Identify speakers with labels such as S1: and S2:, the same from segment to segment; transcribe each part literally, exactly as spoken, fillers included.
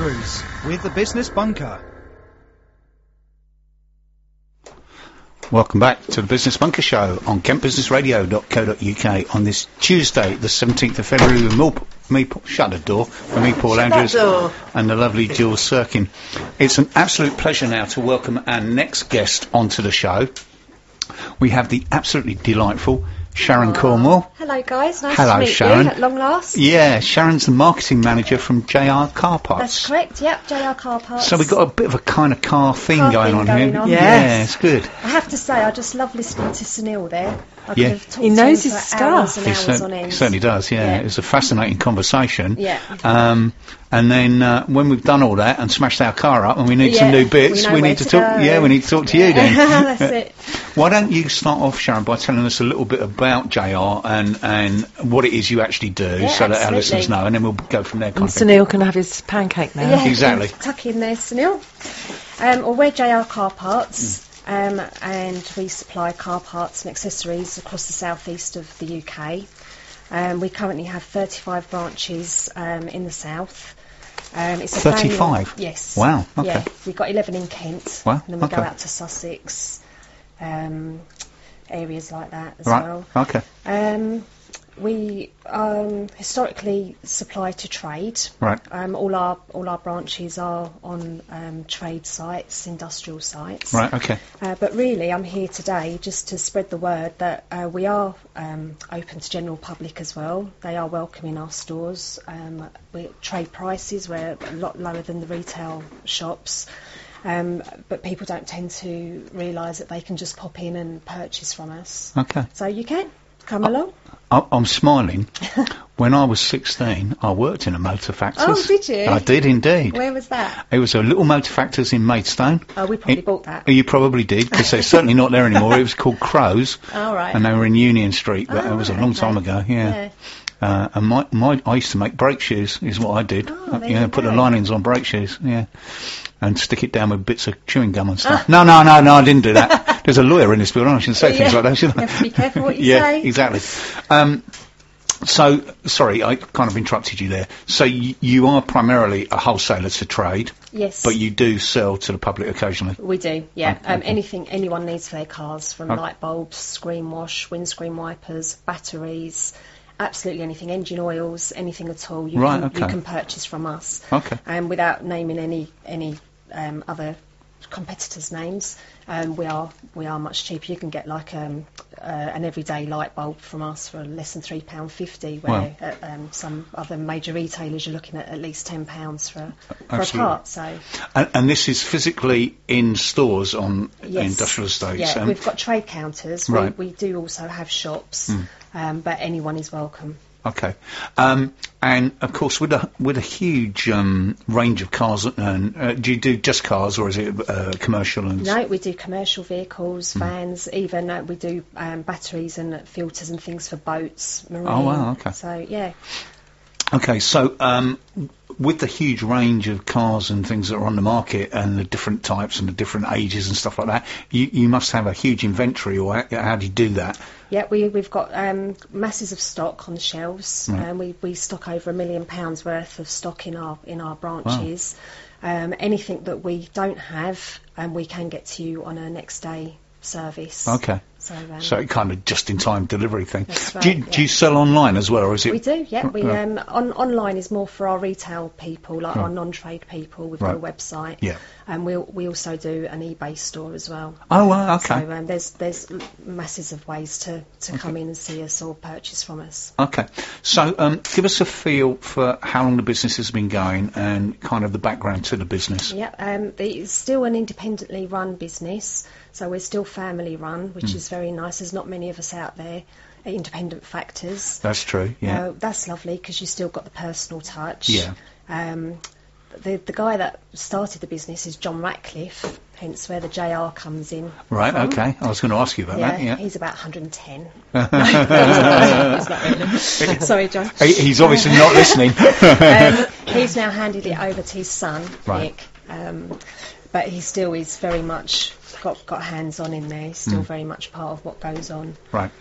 S1: Andrews with the Business Bunker.
S2: Welcome back to the Business Bunker Show on kent business radio dot co dot U K on this Tuesday, the seventeenth of February, with me, me shut the door for me, Paul
S3: shut
S2: Andrews,
S3: door.
S2: and the lovely Jules Sirkin. It's an absolute pleasure now to welcome our next guest onto the show. We have the absolutely delightful Sharon
S3: Aww.
S2: Cornwall.
S3: Hello guys, nice
S2: Hello,
S3: to meet
S2: Sharon.
S3: you at long last.
S2: Yeah, Sharon's the marketing manager from J R Car Parts.
S3: That's correct, yep, J R Car Parts.
S2: So we've got a bit of a kind of car theme
S3: Car
S2: going
S3: theme
S2: on
S3: going
S2: here.
S3: on.
S2: Yeah,
S3: Yes.
S2: it's good.
S3: I have to say, I just love listening to Sunil there. I
S2: Yeah.
S3: could have talked
S4: He
S3: to
S4: knows
S3: him
S4: his
S3: for hours
S4: stuff.
S3: and
S2: He,
S3: hours
S2: cer-
S3: on end.
S2: he certainly does, yeah.
S3: Yeah.
S2: It's a fascinating conversation.
S3: Yeah.
S2: Um, and then uh, when we've done all that and smashed our car up and we need
S3: Yeah,
S2: some new bits,
S3: we know
S2: we,
S3: where
S2: need to,
S3: to
S2: talk.
S3: go.
S2: Yeah, we need to talk to you then.
S3: That's it.
S2: Why don't you start off, Sharon, by telling us a little bit about J R and and what it is you actually do,
S3: Yeah,
S2: so that our
S3: absolutely.
S2: listeners know, and then we'll go from there.
S4: And
S2: Kind of thing.
S4: Sunil can have his pancake now.
S3: Yeah,
S2: Exactly.
S3: Tuck in there, Sunil. Um, well, we're J R Car Parts, um, and we supply car parts and accessories across the southeast of the U K. Um, we currently have thirty-five branches um, in the south. Um, it's a
S2: thirty-five?
S3: family- Yes.
S2: Wow, okay.
S3: Yeah, we've got eleven in Kent.
S2: Wow,
S3: And then we
S2: okay.
S3: go out to Sussex, um, areas like that as
S2: Right,
S3: well.
S2: okay.
S3: Um, we um, historically supply to trade.
S2: Right.
S3: Um, all our all our branches are on um, trade sites, industrial sites.
S2: Right, okay.
S3: Uh, but really, I'm here today just to spread the word that uh, we are um, open to general public as well. They are welcome in our stores. Um, we trade prices, we're a lot lower than the retail shops. Um, but people don't tend to realise that they can just pop in and purchase from us.
S2: Okay.
S3: So you can come along.
S2: I, I'm smiling. When I was sixteen, I worked in a motor factory.
S3: Oh, did you?
S2: I did indeed.
S3: Where was that?
S2: It was a little motor factors in Maidstone.
S3: Oh, we probably
S2: It-
S3: bought that.
S2: You probably did, because they're certainly not there anymore. It was called Crows,
S3: All right.
S2: and they were in Union Street, but
S3: Oh,
S2: it was a
S3: right,
S2: long
S3: okay.
S2: time ago, yeah.
S3: Yeah.
S2: Uh, and my, my, I used to make brake shoes, is what I did.
S3: Oh,
S2: Uh,
S3: there
S2: you know,
S3: you
S2: put the
S3: go.
S2: linings on brake shoes, yeah. And stick it down with bits of chewing gum and stuff. No, no, no, no, I didn't do that. There's a lawyer in this building, I shouldn't say
S3: Yeah,
S2: things like that, should I?
S3: you have to be careful what you
S2: yeah,
S3: say.
S2: exactly. Um, so, sorry, I kind of interrupted you there. So y- you are primarily a wholesaler to trade,
S3: Yes.
S2: but you do sell to the public occasionally.
S3: We do, yeah.
S2: Oh,
S3: Um,
S2: okay.
S3: anything anyone needs for their cars, from
S2: Oh.
S3: light bulbs, screen wash, windscreen wipers, batteries, absolutely anything, engine oils, anything at all, you,
S2: Right,
S3: can, you
S2: okay.
S3: can purchase from us.
S2: Okay.
S3: And without naming any any um, other competitors' names, um, we are we are much cheaper. You can get like um, uh, an everyday light bulb from us for less than three pound fifty, where
S2: Wow.
S3: at um, some other major retailers you're looking at at least ten pounds for for a
S2: Absolutely.
S3: part. So.
S2: And, and this is physically in stores on
S3: Yes.
S2: industrial estates.
S3: Yeah,
S2: um,
S3: we've got trade counters.
S2: Right.
S3: We, we do also have shops, um, but anyone is welcome.
S2: Okay. Um, and of course, with a with a huge um, range of cars, and uh, do you do just cars, or is it uh, commercial? And
S3: No, we do commercial vehicles,
S2: Hmm.
S3: vans, even uh, we do um, batteries and filters and things for boats, marine.
S2: Oh, wow, okay.
S3: So yeah,
S2: Okay, so um, with the huge range of cars and things that are on the market, and the different types and the different ages and stuff like that, you, you must have a huge inventory, or how, how do you do that?
S3: yeah, we we've got um, masses of stock on the shelves,
S2: Right.
S3: and we, we stock over a million pounds worth of stock in our in our branches. Um, anything that we don't have, um, we can get to you on a next day service.
S2: Okay.
S3: So, um,
S2: So it kind of just-in-time delivery thing.
S3: That's
S2: do, you,
S3: right,
S2: do you
S3: yeah.
S2: sell online as well, or is it?
S3: We do, yeah. We
S2: Right.
S3: um, on online is more for our retail people, like our non-trade people. We've got a
S2: Right.
S3: website,
S2: Yeah.
S3: and we we also do an eBay store as well.
S2: Oh, wow, okay.
S3: So um, there's there's l- masses of ways to, to come in and see us or purchase from us.
S2: Okay. So um, give us a feel for how long the business has been going and kind of the background to the business.
S3: Yeah, um, the- it's still an independently run business, so we're still family run, which
S2: Hmm.
S3: is very nice. There's not many of us out there, uh, independent factors.
S2: That's true, yeah.
S3: Uh, that's lovely because you still got the personal touch.
S2: Yeah.
S3: Um, the the guy that started the business is John Ratcliffe, hence where the J R comes in.
S2: Right,
S3: from.
S2: okay. I was going to ask you about
S3: Yeah,
S2: that, yeah.
S3: he's about one hundred ten. No, he's not really. Sorry, John.
S2: He, he's obviously not listening.
S3: Um, he's now handed it over to his son,
S2: Right.
S3: Nick. Um, but he still is very much got got hands on in there. He's
S2: Hmm.
S3: still very much part of what goes on.
S2: Right.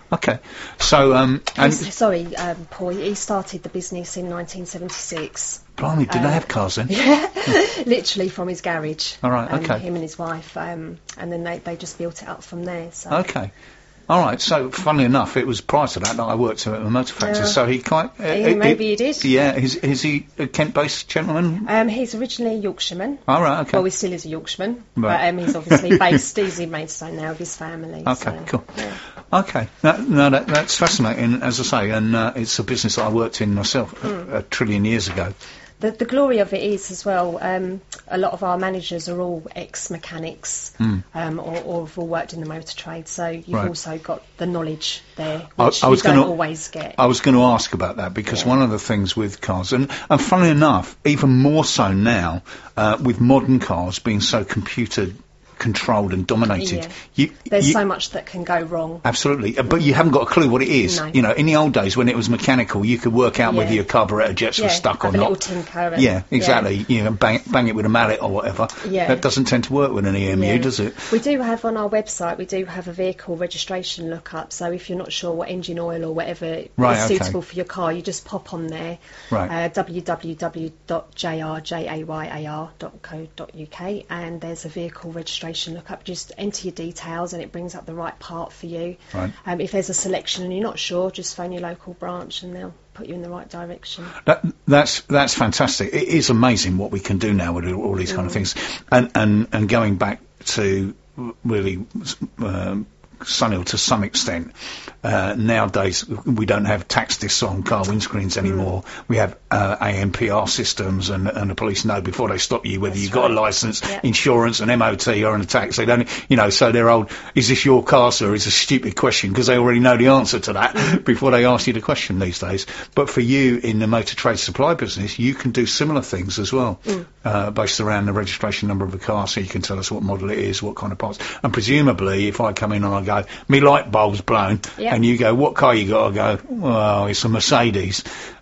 S2: Okay. So, um, and
S3: He's- sorry, um, Paul. He started the business in nineteen seventy-six.
S2: blimey, did they have cars then?
S3: Literally from his garage.
S2: All right,
S3: um,
S2: okay.
S3: Him and his wife, um, and then they, they just built it up from there. So.
S2: Okay. All right. So, funnily enough, it was prior to that that I worked at a motor factory.
S3: Yeah.
S2: So he quite. Uh,
S3: Yeah, maybe he did.
S2: Yeah. Is, is he a Kent-based gentleman?
S3: Um, he's originally a Yorkshireman.
S2: All right. Okay.
S3: Well, he still is a Yorkshireman,
S2: Right.
S3: but um, he's obviously based. He's in Maidstone now with his family.
S2: Okay,
S3: so,
S2: cool.
S3: yeah.
S2: Okay, no, no that, that's fascinating, as I say, and uh, it's a business that I worked in myself
S3: Hmm.
S2: a, a trillion years ago.
S3: The, the glory of it is as well, um, a lot of our managers are all ex-mechanics
S2: Hmm.
S3: um, or, or have all worked in the motor trade, so you've
S2: Right.
S3: also got the knowledge there,
S2: I-
S3: which
S2: I was
S3: you don't
S2: gonna-
S3: always get.
S2: I was going to ask about that because
S3: Yeah.
S2: one of the things with cars, and, and funnily enough, even more so now, uh, with modern cars being so computer controlled and dominated,
S3: Yeah.
S2: you,
S3: There's
S2: you,
S3: so much that can go wrong.
S2: absolutely, uh, but you haven't got a clue what it is.
S3: No.
S2: You know, in the old days when it was mechanical, you could work out whether
S3: Yeah.
S2: your carburetor jets were
S3: Yeah,
S2: stuck or
S3: have a
S2: not.
S3: little tinker and-
S2: Yeah, exactly. You know, bang, bang it with a mallet or whatever.
S3: Yeah.
S2: That doesn't tend to work with an E M U,
S3: Yeah.
S2: does it?
S3: We do have on our website, we do have a vehicle registration lookup, so if you're not sure what engine oil or whatever
S2: Right,
S3: is
S2: okay.
S3: suitable for your car, you just pop on there,
S2: Right.
S3: uh, w w w dot j r jayar dot co dot u k, and there's a vehicle registration lookup. Just enter your details and it brings up the right part for you.
S2: Right.
S3: Um, if there's a selection and you're not sure, just phone your local branch and they'll put you in the right direction.
S2: That, that's that's fantastic. It is amazing what we can do now with all these kind of
S3: Mm.
S2: things. And and and going back to really um, Sunil to some extent, uh, nowadays we don't have tax discs on car windscreens anymore. We have uh, A M P R systems, and and the police know before they stop you whether
S3: That's
S2: you've got a
S3: right.
S2: licence,
S3: Yeah.
S2: insurance, and M O T or an tax. They don't, you know. So they're old. Is this your car, sir? Is a stupid question because they already know the answer to that before they ask you the question these days. But for you in the motor trade supply business, you can do similar things as well, uh, based around the registration number of the car, so you can tell us what model it is, what kind of parts. And presumably, if I come in and I go, me light bulb's blown,
S3: Yeah.
S2: and you go, what car you got? I go, well, it's a Mercedes.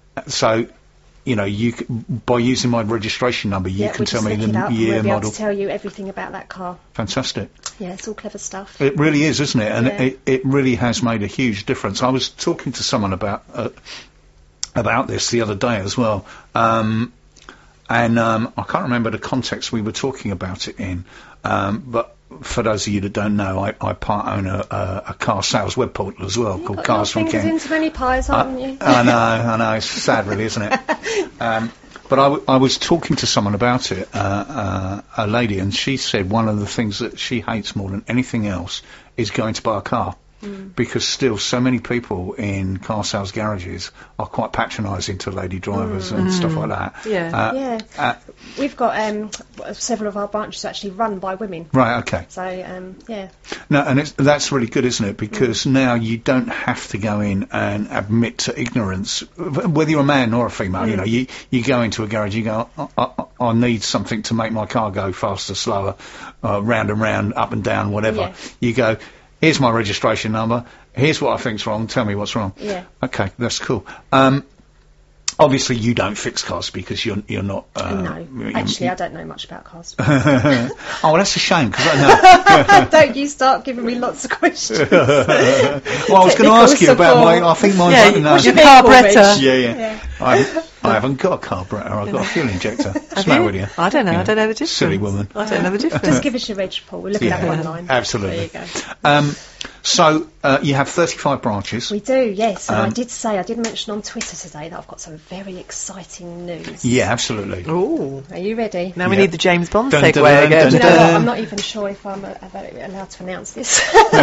S2: So, you know, you c- by using my registration number, you
S3: yeah,
S2: can
S3: we
S2: tell
S3: just
S2: me
S3: look it
S2: the
S3: up and
S2: year,
S3: we'll be able
S2: model.
S3: to tell you everything about that car.
S2: Fantastic.
S3: Yeah, it's all clever stuff.
S2: It really is, isn't it? And
S3: Yeah.
S2: it, it really has made a huge difference. I was talking to someone about uh, about this the other day as well, um, and um, I can't remember the context we were talking about it in, um, but for those of you that don't know, I, I part own a, a, a car sales web portal as well called
S3: Got
S2: Cars
S3: your
S2: from
S3: fingers
S2: Kent.
S3: into many pies,
S2: I,
S3: haven't you?
S2: I know, I know. It's sad, really, isn't it? Um, but I, w- I was talking to someone about it, uh, uh, a lady, and she said one of the things that she hates more than anything else is going to buy a car. Because still, so many people in car sales garages are quite patronising to lady drivers and stuff like that.
S4: Yeah.
S2: Uh,
S3: Yeah.
S2: uh,
S3: We've got um, several of our branches actually run by women.
S2: right. Okay.
S3: So, um, yeah.
S2: No, and it's, that's really good, isn't it? Because now you don't have to go in and admit to ignorance, w- whether you're a man or a female. You know, you you go into a garage, you go, I, I, I need something to make my car go faster, slower, uh, round and round, up and down, whatever.
S3: Yeah.
S2: You go, here's my registration number. Here's what I think's wrong. Tell me what's wrong.
S3: Yeah.
S2: Okay, that's cool. Um, obviously, you don't fix cars because you're you're not. Uh,
S3: no.
S2: you-
S3: Actually, I don't know much about cars.
S2: oh, well, that's a shame because I know.
S3: Don't you start giving me lots of questions.
S2: Well, I was going to ask you about my. I think mine's
S4: Yeah,
S2: like, no.
S4: what's your
S3: Vehicle
S4: carburettor?
S3: reg.
S2: Yeah, yeah.
S3: Yeah.
S2: I, I haven't got a carburettor. I've got a fuel injector. What's the matter with you?
S4: I don't know.
S2: Yeah.
S4: I don't know the difference.
S2: Silly woman.
S4: I don't know the difference.
S3: Just give us your reg, Paul. We'll look it
S2: Yeah.
S3: up online.
S2: Absolutely.
S3: There you go.
S2: Um, so uh, you have thirty-five branches.
S3: We do, yes. And I
S2: Um,
S3: did say, I did mention on Twitter today that I've got some very exciting news.
S2: Yeah, absolutely.
S4: Ooh.
S3: Are you ready?
S4: Now we
S2: Yeah.
S4: need the James Bond
S2: Dun,
S4: segue
S2: dun, dun,
S4: again.
S3: Do you know
S2: dun.
S3: what? I'm not even sure if I'm uh, allowed to announce this.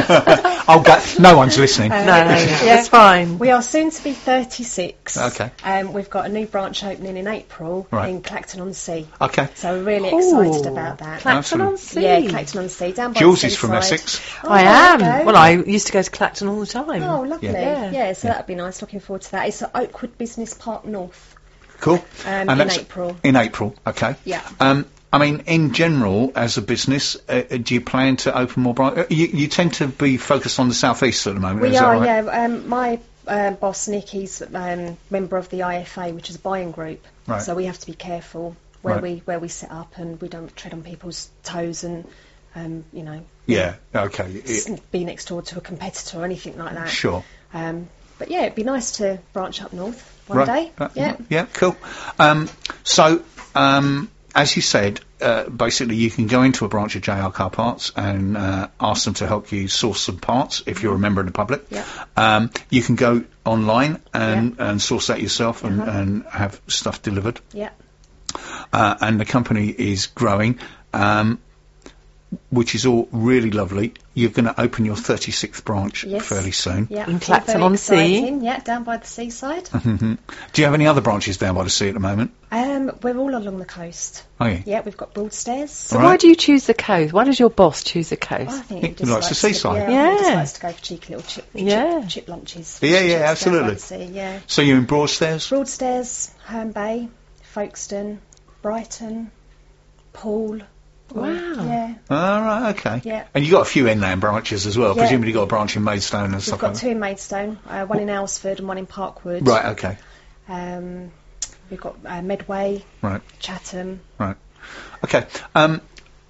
S2: Oh, go, no one's listening.
S4: No, no, no.
S3: Yeah.
S4: It's fine.
S3: We are soon to be thirty-six.
S2: Okay.
S3: Um, we've got a new branch opening in April
S2: Right.
S3: in Clacton-on-Sea.
S2: Okay.
S3: So we're really
S4: Ooh.
S3: excited about that.
S4: Clacton on Sea.
S3: Yeah, Clacton-on-Sea. Down by
S2: Jules
S3: the
S2: is from
S3: seaside.
S2: Essex.
S4: I
S3: Oh,
S4: am.
S3: there you go.
S4: Well, I used to go to Clacton all the time.
S3: Oh, lovely.
S2: Yeah.
S3: Yeah,
S4: Yeah.
S3: so that'd be nice. Looking forward to that. It's at Oakwood Business Park North
S2: Cool.
S3: um,
S2: And
S3: in
S2: that's
S3: April.
S2: In April. Okay.
S3: Yeah.
S2: Um, I mean, in general, as a business, uh, uh, do you plan to open more branches? Uh, you, you tend to be focused on the southeast at the moment.
S3: We
S2: is that
S3: are,
S2: right?
S3: yeah. Um, my uh, boss, Nick, he's um, member of the I F A, which is a buying group.
S2: Right.
S3: So we have to be careful where
S2: Right.
S3: we where we set up, and we don't tread on people's toes and, um, you know,
S2: Yeah. Okay.
S3: s-
S2: It-
S3: be next door to a competitor or anything like that.
S2: sure.
S3: Um, but yeah, it'd be nice to branch up north one
S2: Right.
S3: day.
S2: Uh,
S3: Yeah.
S2: Yeah. Cool. Um, so, um, as you said, uh, basically you can go into a branch of J R Car Parts and uh, ask them to help you source some parts if you're a member of the public.
S3: Yeah.
S2: Um, you can go online and, and source that yourself and,
S3: Uh-huh.
S2: and have stuff delivered.
S3: Yeah.
S2: Uh, and the company is growing, um, which is all really lovely. You're going to open your thirty-sixth branch
S3: Yes.
S2: fairly soon.
S3: Yeah.
S4: In
S3: So
S4: Clacton
S3: very
S4: on Sea.
S3: exciting. Yeah, down by the seaside.
S2: Do you have any other branches down by the sea at the moment?
S3: um, we're all along the coast.
S2: Oh, yeah.
S3: Yeah, we've got Broadstairs.
S4: So
S2: Right.
S4: why do you choose the coast? Why does your boss choose the
S3: Well, I
S4: coast?
S3: think
S2: He
S3: he just
S2: likes the
S3: to-
S2: seaside.
S3: Yeah, I think he just
S4: Yeah.
S3: likes to go for cheeky little chip,
S4: Yeah.
S3: chip, chip lunches.
S2: Yeah,
S3: fish
S2: yeah,
S3: chips down by
S2: absolutely.
S3: the sea, yeah.
S2: So you're in Broadstairs?
S3: Broadstairs, Herne Bay, Folkestone, Brighton, Poole.
S4: Wow.
S3: Yeah.
S2: All right, okay.
S3: Yeah.
S2: And you got a few inland branches as well.
S3: Yeah.
S2: Presumably you got a branch in Maidstone and
S3: We've
S2: stuff
S3: got
S2: like
S3: two in Maidstone, uh, one in Aylesford and one in Parkwood.
S2: that. Right, okay.
S3: Um, we've got uh, Medway,
S2: Right,
S3: Chatham.
S2: right. Okay. Um,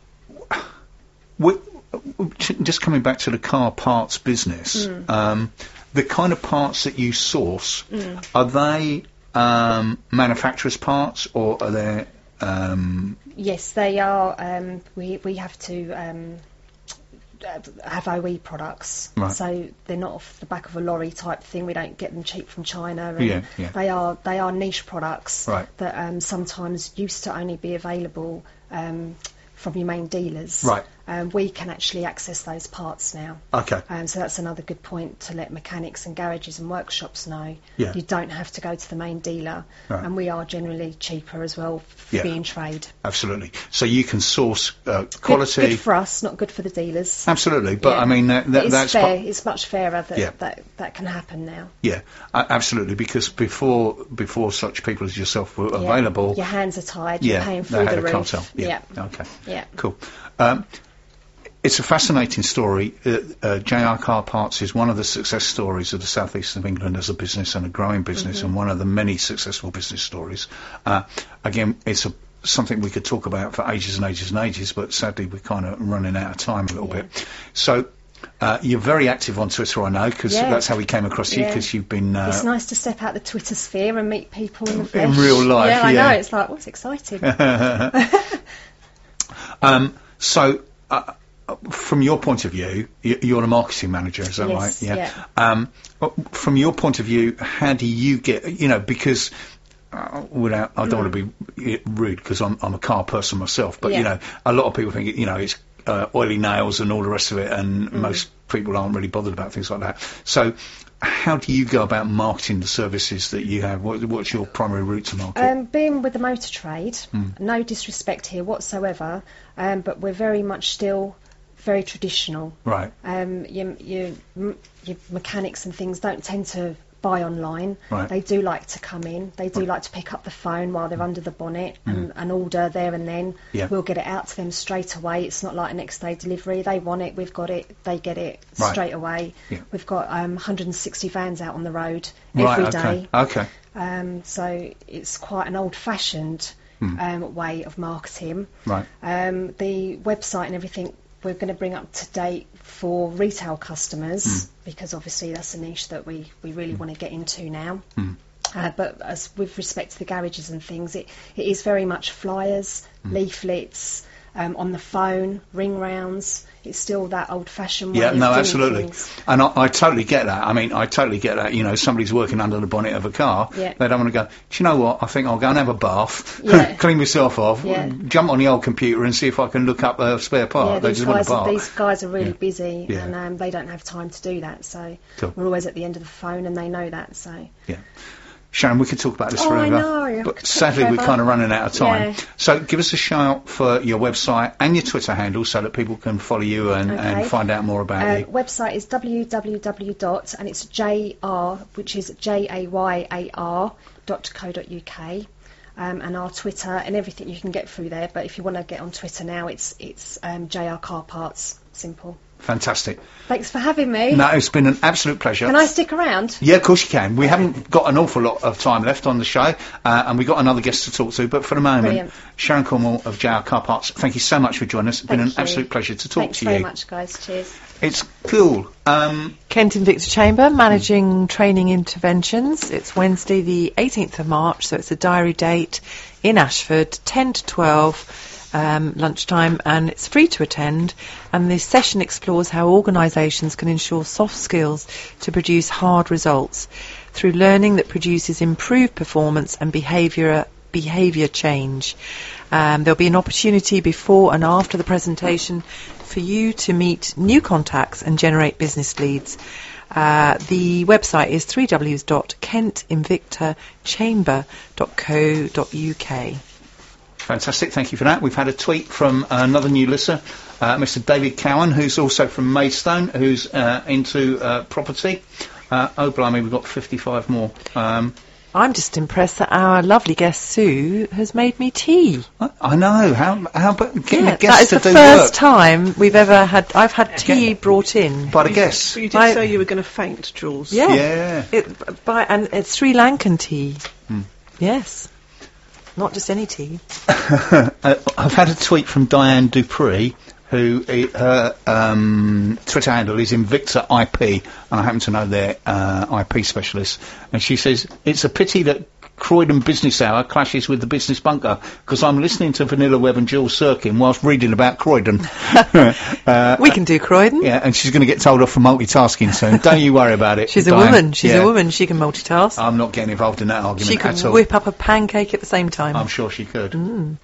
S2: we, just coming back to the car parts business,
S3: Mm.
S2: um, the kind of parts that you source, are they um, manufacturers' parts or are they... Um,
S3: Yes, they are. Um, we we have to um, uh, have O E products,
S2: Right.
S3: so they're not off the back of a lorry type thing. We don't get them cheap from China. And
S2: Yeah, yeah.
S3: They are they are niche products
S2: Right.
S3: that um, sometimes used to only be available um, from your main dealers.
S2: Right.
S3: Um, we can actually access those parts now.
S2: okay.
S3: Um, so that's another good point to let mechanics and garages and workshops know.
S2: Yeah.
S3: You don't have to go to the main dealer,
S2: Right.
S3: and we are generally cheaper as well for
S2: Yeah.
S3: being trade.
S2: Absolutely. So you can source uh,
S3: Good-
S2: quality...
S3: Good, for us, not good for the dealers.
S2: Absolutely, but
S3: Yeah.
S2: I mean that, that,
S3: it's
S2: that's
S3: fair.
S2: part-
S3: It's much fairer that,
S2: Yeah.
S3: that that can happen now.
S2: yeah, a- absolutely. Because before before such people as yourself were
S3: Yeah.
S2: available,
S3: Your hands are tied.
S2: yeah,
S3: You're paying
S2: they
S3: through
S2: had
S3: the
S2: a
S3: roof.
S2: cartel. Yeah.
S3: Yeah.
S2: Okay.
S3: Yeah.
S2: Cool. Um, it's a fascinating story. Uh, uh, J R Car Parts is one of the success stories of the southeast of England as a business and a growing business,
S3: Mm-hmm.
S2: and one of the many successful business stories. Uh, again, it's a something we could talk about for ages and ages and ages, but sadly we're kind of running out of time a little
S3: Yeah.
S2: bit. So. Uh, you're very active on Twitter, I know, because
S3: Yeah.
S2: that's how we came across you,
S3: Yeah.
S2: because you've been... Uh,
S3: It's nice to step out the Twitter sphere and meet people in the flesh.
S2: In real life,
S3: Yeah, I
S2: yeah.
S3: know. It's like, what's exciting?
S2: Um, so, uh, from your point of view, y- you're a marketing manager, is that
S3: Yes,
S2: right?
S3: yeah.
S2: Um, but from your point of view, how do you get, you know, because uh, without, I don't want to be uh, rude because I'm, I'm a car person myself, but, you
S3: Yeah.
S2: know, a lot of people think, you know, it's uh, oily nails and all the rest of it, and
S3: Mm.
S2: most people aren't really bothered about things like that. So, how do you go about marketing the services that you have? What, what's your primary route to market?
S3: Um, being with the motor trade,
S2: Mm.
S3: no disrespect here whatsoever, um, but we're very much still very traditional.
S2: right,
S3: Um, your, your, m- your mechanics and things don't tend to buy online.
S2: Right.
S3: They do like to come in. They do like to pick up the phone while they're under the bonnet and, and order there and then.
S2: Mm. Yeah.
S3: We'll get it out to them straight away. It's not like a next day delivery. They want it, we've got it, they get it
S2: Right.
S3: straight away.
S2: Yeah.
S3: We've got um, one hundred sixty vans out on the road
S2: right,
S3: every day.
S2: okay, okay.
S3: Um, so it's quite an old-fashioned
S2: Hmm.
S3: um, way of marketing.
S2: Right.
S3: Um, the website and everything we're going to bring up to date for retail customers
S2: Hmm.
S3: because obviously that's a niche that we, we really want to get into now.
S2: Hmm.
S3: Uh, but as with respect to the garages and things, it, it is very much flyers,
S2: Hmm.
S3: leaflets, um, on the phone, ring rounds. It's still that old-fashioned way
S2: Yeah,
S3: of
S2: no,
S3: doing
S2: absolutely.
S3: things.
S2: And I, I totally get that. I mean, I totally get that. You know, somebody's working under the bonnet of a car.
S3: Yeah.
S2: They don't want to go, do you know what? I think I'll go and have a bath,
S3: Yeah.
S2: clean myself off,
S3: Yeah.
S2: jump on the old computer and see if I can look up a spare part.
S3: Yeah,
S2: they
S3: these
S2: just want a
S3: guys, are,
S2: part.
S3: these guys are really
S2: Yeah.
S3: busy
S2: Yeah.
S3: and um, they don't have time to do that. So
S2: Cool.
S3: we're always at the end of the phone and they know that. So
S2: Yeah. Sharon, we could talk about this
S3: Oh, I
S2: forever.
S3: know, I could
S2: But
S3: talk
S2: sadly, we're
S3: forever.
S2: kind of running out of time.
S3: Yeah.
S2: So give us a shout for your website and your Twitter handle so that people can follow you and, and
S3: Okay.
S2: find out more about
S3: uh,
S2: you.
S3: website is www dot and it's J R, which is J A Y A R dot co dot uk. Um, and our Twitter and everything you can get through there. But if you want to get on Twitter now, it's it's um, J R Car Parts. Simple.
S2: Fantastic.
S3: Thanks for having me.
S2: No, it's been an absolute pleasure.
S3: Can I stick around?
S2: Yeah, of course you can. We haven't got an awful lot of time left on the show, uh, and we've got another guest to talk to, but for the moment,
S3: Brilliant.
S2: Sharon Cornwall of J R Car Parts, thank you so much for joining us. It's been
S3: Thank
S2: an
S3: you.
S2: absolute pleasure to talk
S3: Thanks
S2: to
S3: very
S2: you.
S3: much, guys. Cheers.
S2: It's cool. Um,
S4: Kent Invicta Chamber, managing training interventions. It's Wednesday the eighteenth of March, so it's a diary date in Ashford, ten to twelve. Um, lunchtime, and it's free to attend, and this session explores how organisations can ensure soft skills to produce hard results through learning that produces improved performance and behaviour behaviour change. Um, there'll be an opportunity before and after the presentation for you to meet new contacts and generate business leads. Uh, the website is w w w dot kent invicta chamber dot co dot u k.
S2: Fantastic, thank you for that. We've had a tweet from uh, another new listener, uh, Mister David Cowan, who's also from Maidstone, who's uh, into uh, property. Uh, oh, blimey, we've got fifty-five more. Um,
S4: I'm just impressed that our lovely guest Sue has made me tea.
S2: I, I know, how, how about getting
S4: Yeah,
S2: a guest
S4: that is
S2: to
S4: the
S2: do
S4: first
S2: work
S4: time we've ever had. I've had tea brought in.
S2: by the guests?
S5: But you did
S4: I-
S5: say you were going to faint, Jules.
S4: Yeah,
S2: Yeah.
S4: It, by, and it's Sri Lankan tea.
S2: Hmm.
S4: Yes, not just any tea.
S2: uh, I've had a tweet from Diane Dupree, who uh, her um, Twitter handle is Invicta I P, and I happen to know their uh, I P specialist. And she says, it's a pity that Croydon Business Hour clashes with the Business Bunker, because I'm listening to Vanilla Webb and Jules Sirkin whilst reading about Croydon. uh,
S4: We can do Croydon.
S2: yeah, and she's going to get told off for multitasking soon. Don't you worry about it.
S4: She's a
S2: Diane.
S4: woman. She's
S2: Yeah.
S4: a woman. She can multitask.
S2: I'm not getting involved in that argument
S4: she can
S2: at all.
S4: whip up a pancake at the same time.
S2: I'm sure she could.
S4: Mm.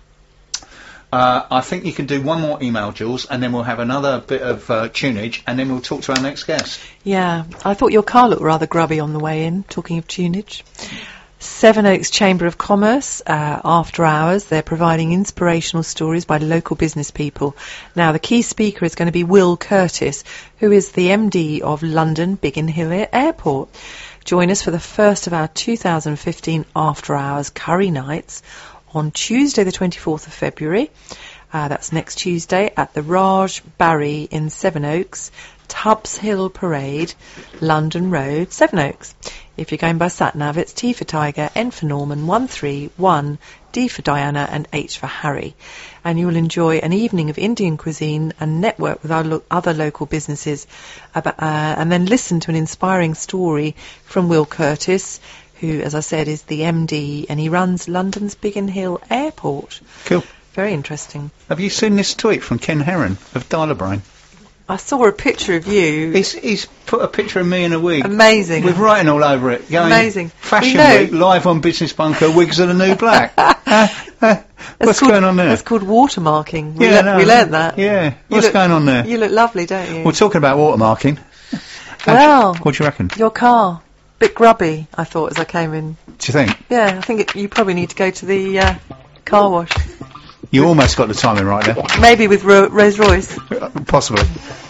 S2: Uh, I think you can do one more email, Jules, and then we'll have another bit of uh, tunage, and then we'll talk to our next guest.
S4: Yeah, I thought your car looked rather grubby on the way in, talking of tunage. Seven Oaks Chamber of Commerce, uh, after hours, they're providing inspirational stories by local business people. Now, the key speaker is going to be Will Curtis, who is the M D of London Biggin Hill Airport. Join us for the first of our two thousand fifteen after hours curry nights on Tuesday the twenty-fourth of February. Uh, that's next Tuesday at the Raj Barry in Seven Oaks, Tubbs Hill Parade, London Road, Seven Oaks. If you're going by sat-nav, it's T for Tiger, N for Norman, one three one, D for Diana, and H for Harry. And you will enjoy an evening of Indian cuisine and network with our lo- other local businesses, about, uh, and then listen to an inspiring story from Will Curtis, who, as I said, is the M D, and he runs London's Biggin Hill Airport.
S2: Cool.
S4: Very interesting.
S2: Have you seen this tweet from Ken Heron of Dial-A-Brain?
S4: I saw a picture of you.
S2: He's, he's put a picture of me in a wig.
S4: Amazing.
S2: With writing all over it. Going,
S4: Amazing.
S2: Fashion
S4: We know-
S2: Week, live on Business Bunker, wigs are the new black. uh, uh,
S4: That's
S2: what's
S4: called-
S2: going on there?
S4: That's called watermarking. We,
S2: Yeah,
S4: le-
S2: no,
S4: we learnt that.
S2: Yeah.
S4: You
S2: What's
S4: look-
S2: going on there?
S4: You look lovely, don't you?
S2: We're talking about watermarking.
S4: Well,
S2: What do you reckon?
S4: your car. Bit grubby, I thought, as I came in.
S2: Do you think?
S4: Yeah, I think it, you probably need to go to the uh, car wash.
S2: You almost got the timing right there.
S4: Maybe with Ro- Rolls Royce.
S2: Possibly.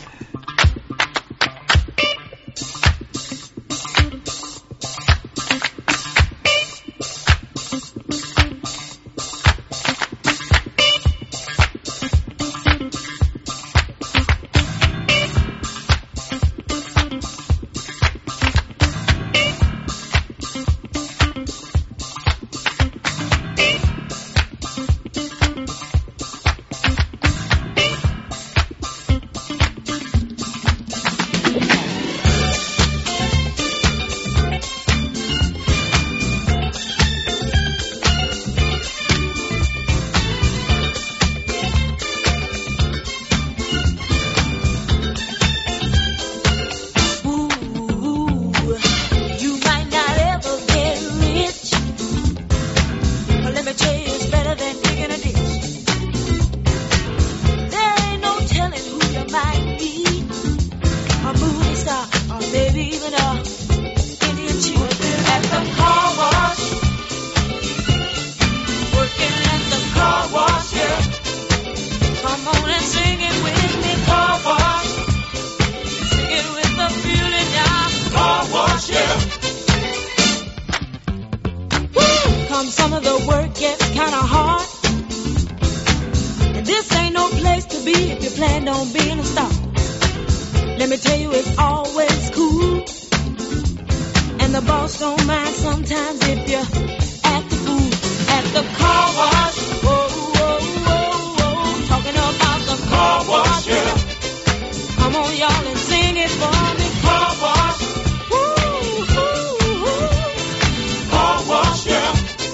S6: Some of the work gets kind of hard, and this ain't no place to be if you plan on being a star. Let me tell you, it's always cool. And the boss don't mind sometimes if you're at the food, at the car wash. Whoa, whoa, whoa, whoa. Talking about the car wash, yeah. Come on, y'all, and sing it for me. Car wash. Woo, woo, woo. Car wash, yeah.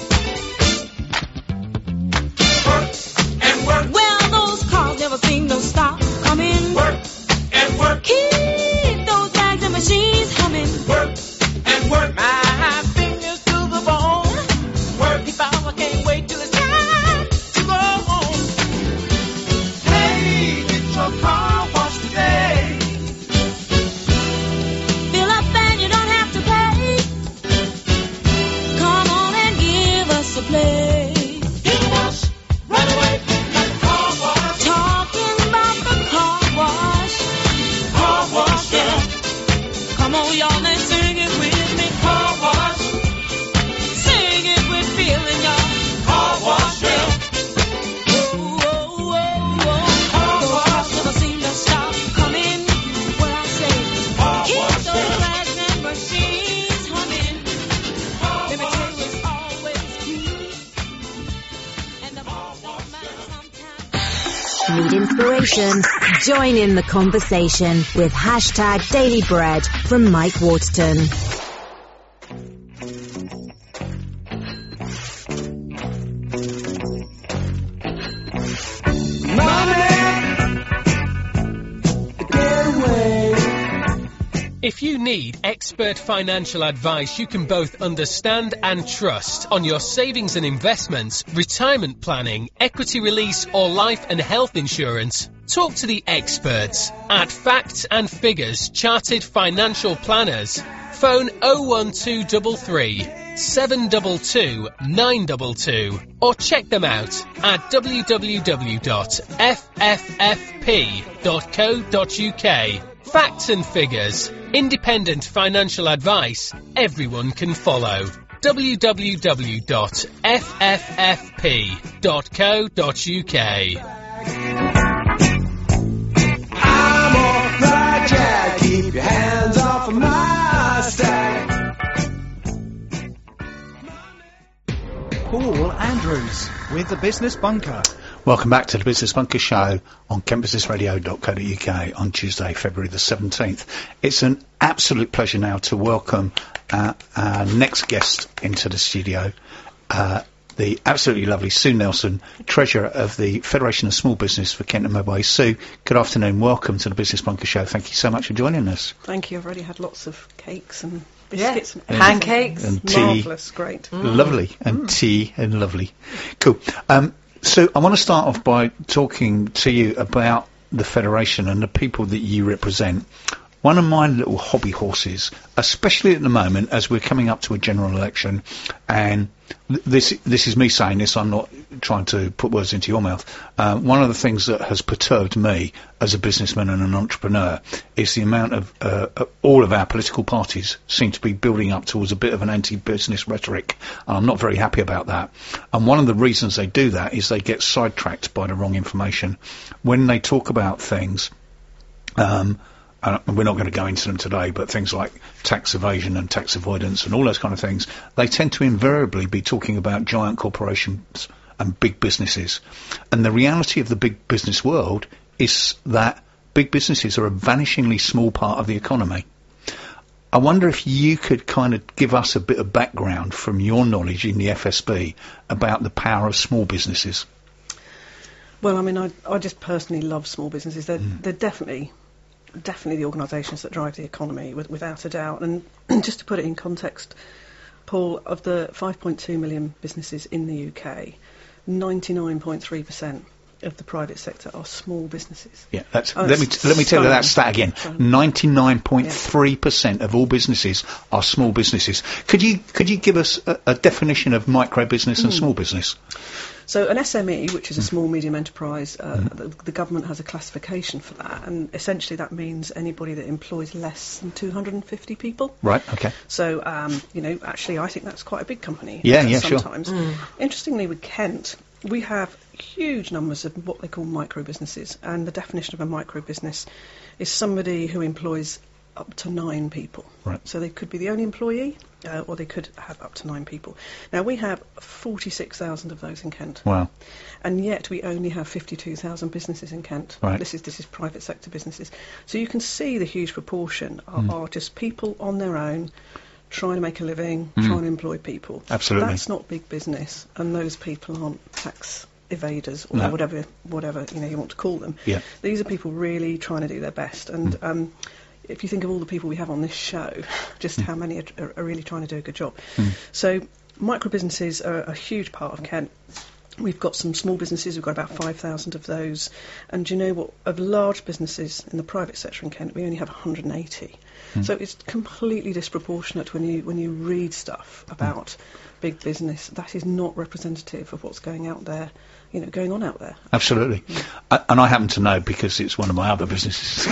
S6: Work and work. Well, those cars never seem to stop coming. Work and work. Keep those bags and machines humming. Work and work. My fingers to the bone. Work. If I can't wait till it's time to go home. Hey, get your car washed today. Fill up and you don't have to pay. Come on and give us a play. Get a wash, right away, like a car wash. Talking about the car wash. Car wash, yeah. Come on, y'all, and sing it with me. Car wash. Sing it with feeling, y'all. Car wash, yeah. Whoa, whoa, whoa, whoa. Those cars never seem to stop coming. What I say, keep those bags and machines humming. Let me tell you, it's always cool. And the boss don't mind sometimes.
S5: Need inspiration? Join in the conversation with hashtag Daily Bread from Mike Waterton.
S7: If you need expert financial advice you can both understand and trust on your savings and investments, retirement planning, equity release or life and health insurance, talk to the experts at Facts and Figures Chartered Financial Planners. Phone oh one two three three, seven two two, nine two two or check them out at w w w dot f f f p dot co dot u k. Facts and Figures. Independent financial advice everyone can follow. w w w dot f f f p dot co dot u k.
S8: I'm on fire, Jack. Keep your hands off of my stack.
S1: Paul Andrews with the Business Bunker.
S2: Welcome back to the Business Bunker Show on kent business radio dot co dot u k on Tuesday, February the seventeenth. It's an absolute pleasure now to welcome uh, our next guest into the studio, uh, the absolutely lovely Sue Nelson, Treasurer of the Federation of Small Business for Kent and Medway. Sue, good afternoon. Welcome to the Business Bunker Show. Thank you so much for joining us.
S9: Thank you. I've already had lots of cakes and biscuits.
S4: Yeah.
S9: And
S4: Pancakes.
S2: And tea.
S9: Marvellous. Great.
S2: Mm. Lovely. And mm. tea and lovely. Cool. Um, So I want to start off by talking to you about the Federation and the people that you represent. One of my little hobby horses, especially at the moment as we're coming up to a general election, and th- this this is me saying this, I'm not trying to put words into your mouth. Uh, one of the things that has perturbed me as a businessman and an entrepreneur is the amount of uh, uh, all of our political parties seem to be building up towards a bit of an anti-business rhetoric, and I'm not very happy about that. And one of the reasons they do that is they get sidetracked by the wrong information. When they talk about things, um, Uh, and we're not going to go into them today, but things like tax evasion and tax avoidance and all those kind of things, they tend to invariably be talking about giant corporations and big businesses. And the reality of the big business world is that big businesses are a vanishingly small part of the economy. I wonder if you could kind of give us a bit of background from your knowledge in the F S B about the power of small businesses.
S9: Well, I mean, I, I just personally love small businesses. They're, mm. they're definitely... definitely the organisations that drive the economy, with, without a doubt. And just to put it in context, Paul, of the five point two million businesses in the U K, ninety-nine point three percent of the private sector are small businesses.
S2: Yeah, that's,
S9: oh,
S2: let me t- let me tell you that stat again.
S9: Stunning.
S2: ninety-nine point three percent
S9: yeah.
S2: of all businesses are small businesses. Could you could you give us a, a definition of micro business and
S9: mm.
S2: small business?
S9: So an S M E, which is a small medium enterprise, uh,
S2: mm.
S9: the, the government has a classification for that, and essentially that means anybody that employs less than two hundred fifty people.
S2: Right, okay.
S9: So, um, you know, actually I think that's quite a big company.
S2: Yeah,
S9: uh,
S2: yeah,
S9: sometimes.
S2: sure.
S9: Mm. Interestingly, with Kent, we have huge numbers of what they call micro businesses, and the definition of a micro business is somebody who employs up to nine people.
S2: Right.
S9: So they could be the only employee, uh, or they could have up to nine people. Now, we have forty-six thousand of those in Kent.
S2: Wow.
S9: And yet we only have fifty-two thousand businesses in Kent.
S2: Right.
S9: This is this is private sector businesses. So you can see the huge proportion are,
S2: Mm.
S9: are just people on their own, trying to make a living,
S2: Mm.
S9: trying to employ people.
S2: Absolutely.
S9: That's not big business, and those people aren't tax evaders or
S2: No.
S9: whatever whatever you know you want to call them.
S2: Yeah.
S9: These are people really trying to do their best, and
S2: Mm.
S9: um, if you think of all the people we have on this show, just
S2: Mm.
S9: how many are, are, are really trying to do a good job.
S2: Mm.
S9: So micro businesses are a huge part of Kent. We've got some small businesses, we've got about five thousand of those. And do you know what? Of large businesses in the private sector in Kent, we only have one hundred eighty.
S2: Mm.
S9: So it's completely disproportionate when you when you read stuff about big business. That is not representative of what's going out there, you know, going on out there.
S2: Absolutely. Uh, and I happen to know because it's one of my other businesses.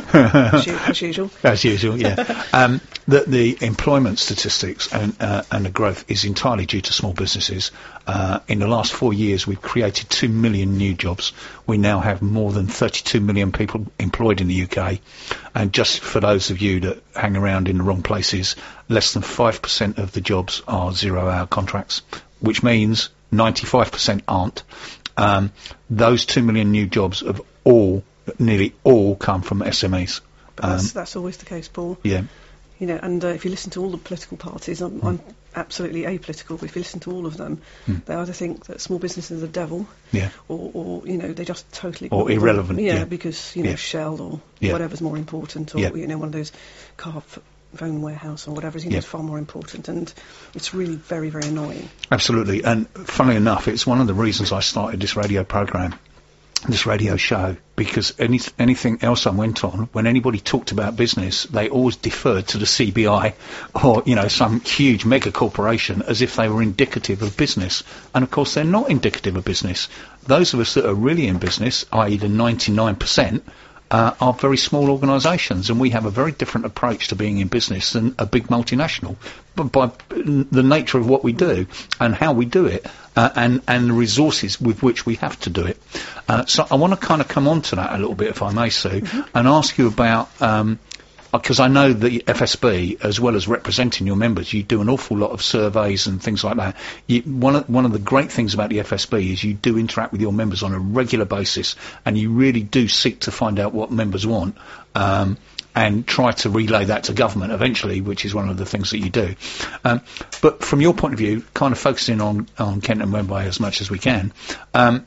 S9: As, u- as usual.
S2: As usual, yeah. um, that the employment statistics and, uh, and the growth is entirely due to small businesses. Uh, in the last four years, we've created two million new jobs. We now have more than thirty-two million people employed in the U K. And just for those of you that hang around in the wrong places, less than five percent of the jobs are zero-hour contracts, which means ninety-five percent aren't. Um, those two million new jobs have all, nearly all, come from S M Es. Um,
S9: That's, that's always the case, Paul.
S2: yeah.
S9: You know, and uh, if you listen to all the political parties, I'm,
S2: Mm.
S9: I'm absolutely apolitical, but if you listen to all of them,
S2: Mm.
S9: they either think that small businesses are the devil,
S2: Yeah.
S9: or, or you know, they just totally
S2: Or
S9: ignore them.
S2: irrelevant,
S9: Yeah,
S2: yeah.
S9: because you know,
S2: Yeah.
S9: Shell or
S2: Yeah.
S9: whatever's more important, or
S2: Yeah.
S9: you know, one of those car f- phone warehouse or whatever, you know,
S2: Yeah.
S9: is far more important, and it's really very, very annoying.
S2: Absolutely. And funnily enough, it's one of the reasons I started this radio programme, this radio show, because any, anything else I went on, when anybody talked about business, they always deferred to the C B I or, you know, some huge mega corporation as if they were indicative of business. And of course, they're not indicative of business. Those of us that are really in business, that is the ninety-nine percent, Uh, are very small organisations, and we have a very different approach to being in business than a big multinational, but by the nature of what we do and how we do it, uh, and and the resources with which we have to do it. Uh, so I want to kind of come on to that a little bit, if I may, Sue,
S9: Mm-hmm.
S2: and ask you about. Um, because I know the F S B, as well as representing your members, you do an awful lot of surveys and things like that. You, one, of, one of the great things about the F S B is you do interact with your members on a regular basis, and you really do seek to find out what members want, um, and try to relay that to government eventually, which is one of the things that you do. Um, but from your point of view, kind of focusing on, on Kent and Medway as much as we can, um,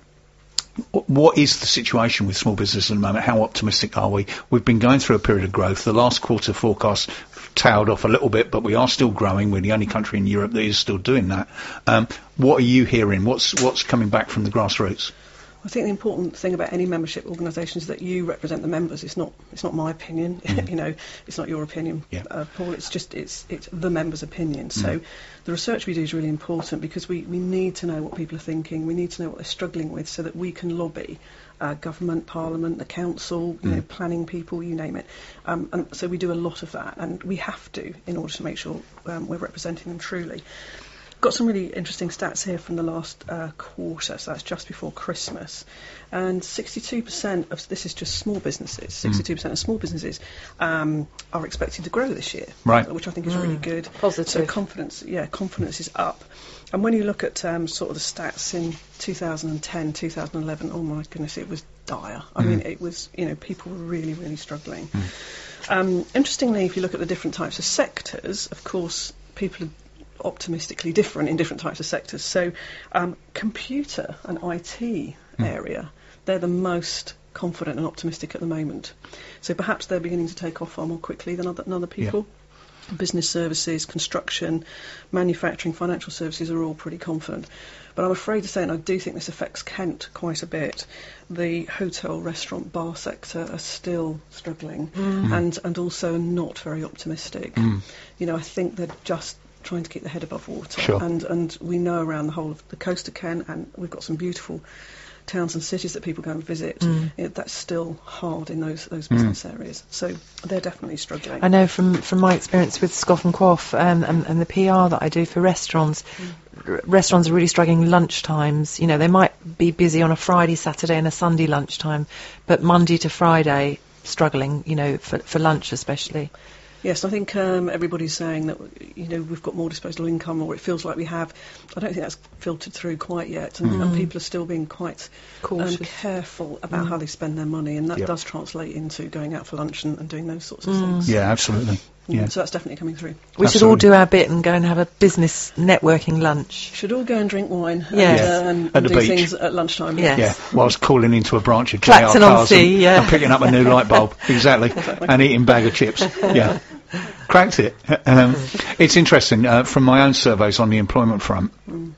S2: what is the situation with small business at the moment? How optimistic are we? We've been going through a period of growth. The last quarter forecast tailed off a little bit, but we are still growing. We're the only country in Europe that is still doing that. Um, what are you hearing? What's what's coming back from the grassroots?
S9: I think the important thing about any membership organisation is that you represent the members. It's not it's not my opinion.
S2: Mm.
S9: you know, it's not your opinion,
S2: Yeah.
S9: uh, Paul. It's just it's it's the members' opinion. So the research we do is really important because we, we need to know what people are thinking. We need to know what they're struggling with so that we can lobby uh, government, parliament, the council, you
S2: Mm.
S9: know, planning people, you name it. Um, and so we do a lot of that, and we have to in order to make sure um, we're representing them truly. Got some really interesting stats here from the last uh, quarter, so that's just before Christmas. And sixty-two percent of, this is just small businesses, sixty-two percent of small businesses um, are expected to grow this year.
S2: Right.
S9: Which I think is really good.
S4: Positive.
S9: So confidence, yeah, confidence is up. And when you look at um, sort of the stats in two thousand ten, two thousand eleven, oh my goodness, it was dire. I
S2: Mm.
S9: mean, it was, you know, people were really, really struggling. Um, interestingly, if you look at the different types of sectors, of course, people are optimistically different in different types of sectors. So um, computer and I T
S2: Mm.
S9: area, they're the most confident and optimistic at the moment. So perhaps they're beginning to take off far more quickly than other, than other people. Business services, construction, manufacturing, financial services are all pretty confident. But I'm afraid to say, and I do think this affects Kent quite a bit, the hotel, restaurant, bar sector are still struggling and, and also not very optimistic.
S2: Mm.
S9: You know, I think they're just trying to keep their head above water.
S2: Sure.
S9: And, and we know around the whole of the coast of Kent, and we've got some beautiful towns and cities that people go and visit,
S4: Mm.
S9: you know, that's still hard in those those business areas. So they're definitely struggling.
S4: I know from, from my experience with Scoff and Quaff um, and, and the P R that I do for restaurants, r- restaurants are really struggling lunchtimes. You know, they might be busy on a Friday, Saturday and a Sunday lunchtime, but Monday to Friday struggling, you know, for, for lunch especially.
S9: Yes, I think um, everybody's saying that, you know, we've got more disposable income, or it feels like we have. I don't think that's filtered through quite yet, and,
S4: Mm.
S9: and people are still being quite um,
S4: Cautious.
S9: careful about
S4: Mm.
S9: how they spend their money, and that
S2: Yep.
S9: does translate into going out for lunch and, and doing those sorts of
S4: Mm.
S9: things.
S2: Yeah, absolutely.
S9: Mm,
S2: Yeah.
S9: So that's definitely coming through.
S4: We should all
S2: Absolutely.
S4: do our bit and go and have a business networking lunch.
S9: Should all go and drink wine
S4: Yes.
S9: and, uh, and,
S2: At
S9: and
S2: the
S9: do
S2: beach.
S9: things at lunchtime.
S4: Yes.
S2: Yeah, whilst calling into a branch of J R
S4: Clacton on
S2: Cars and,
S4: Sea, yeah.
S2: and picking up a new light bulb, exactly, and eating bag of chips. Yeah, cracked it. Um, it's interesting uh, from my own surveys on the employment front.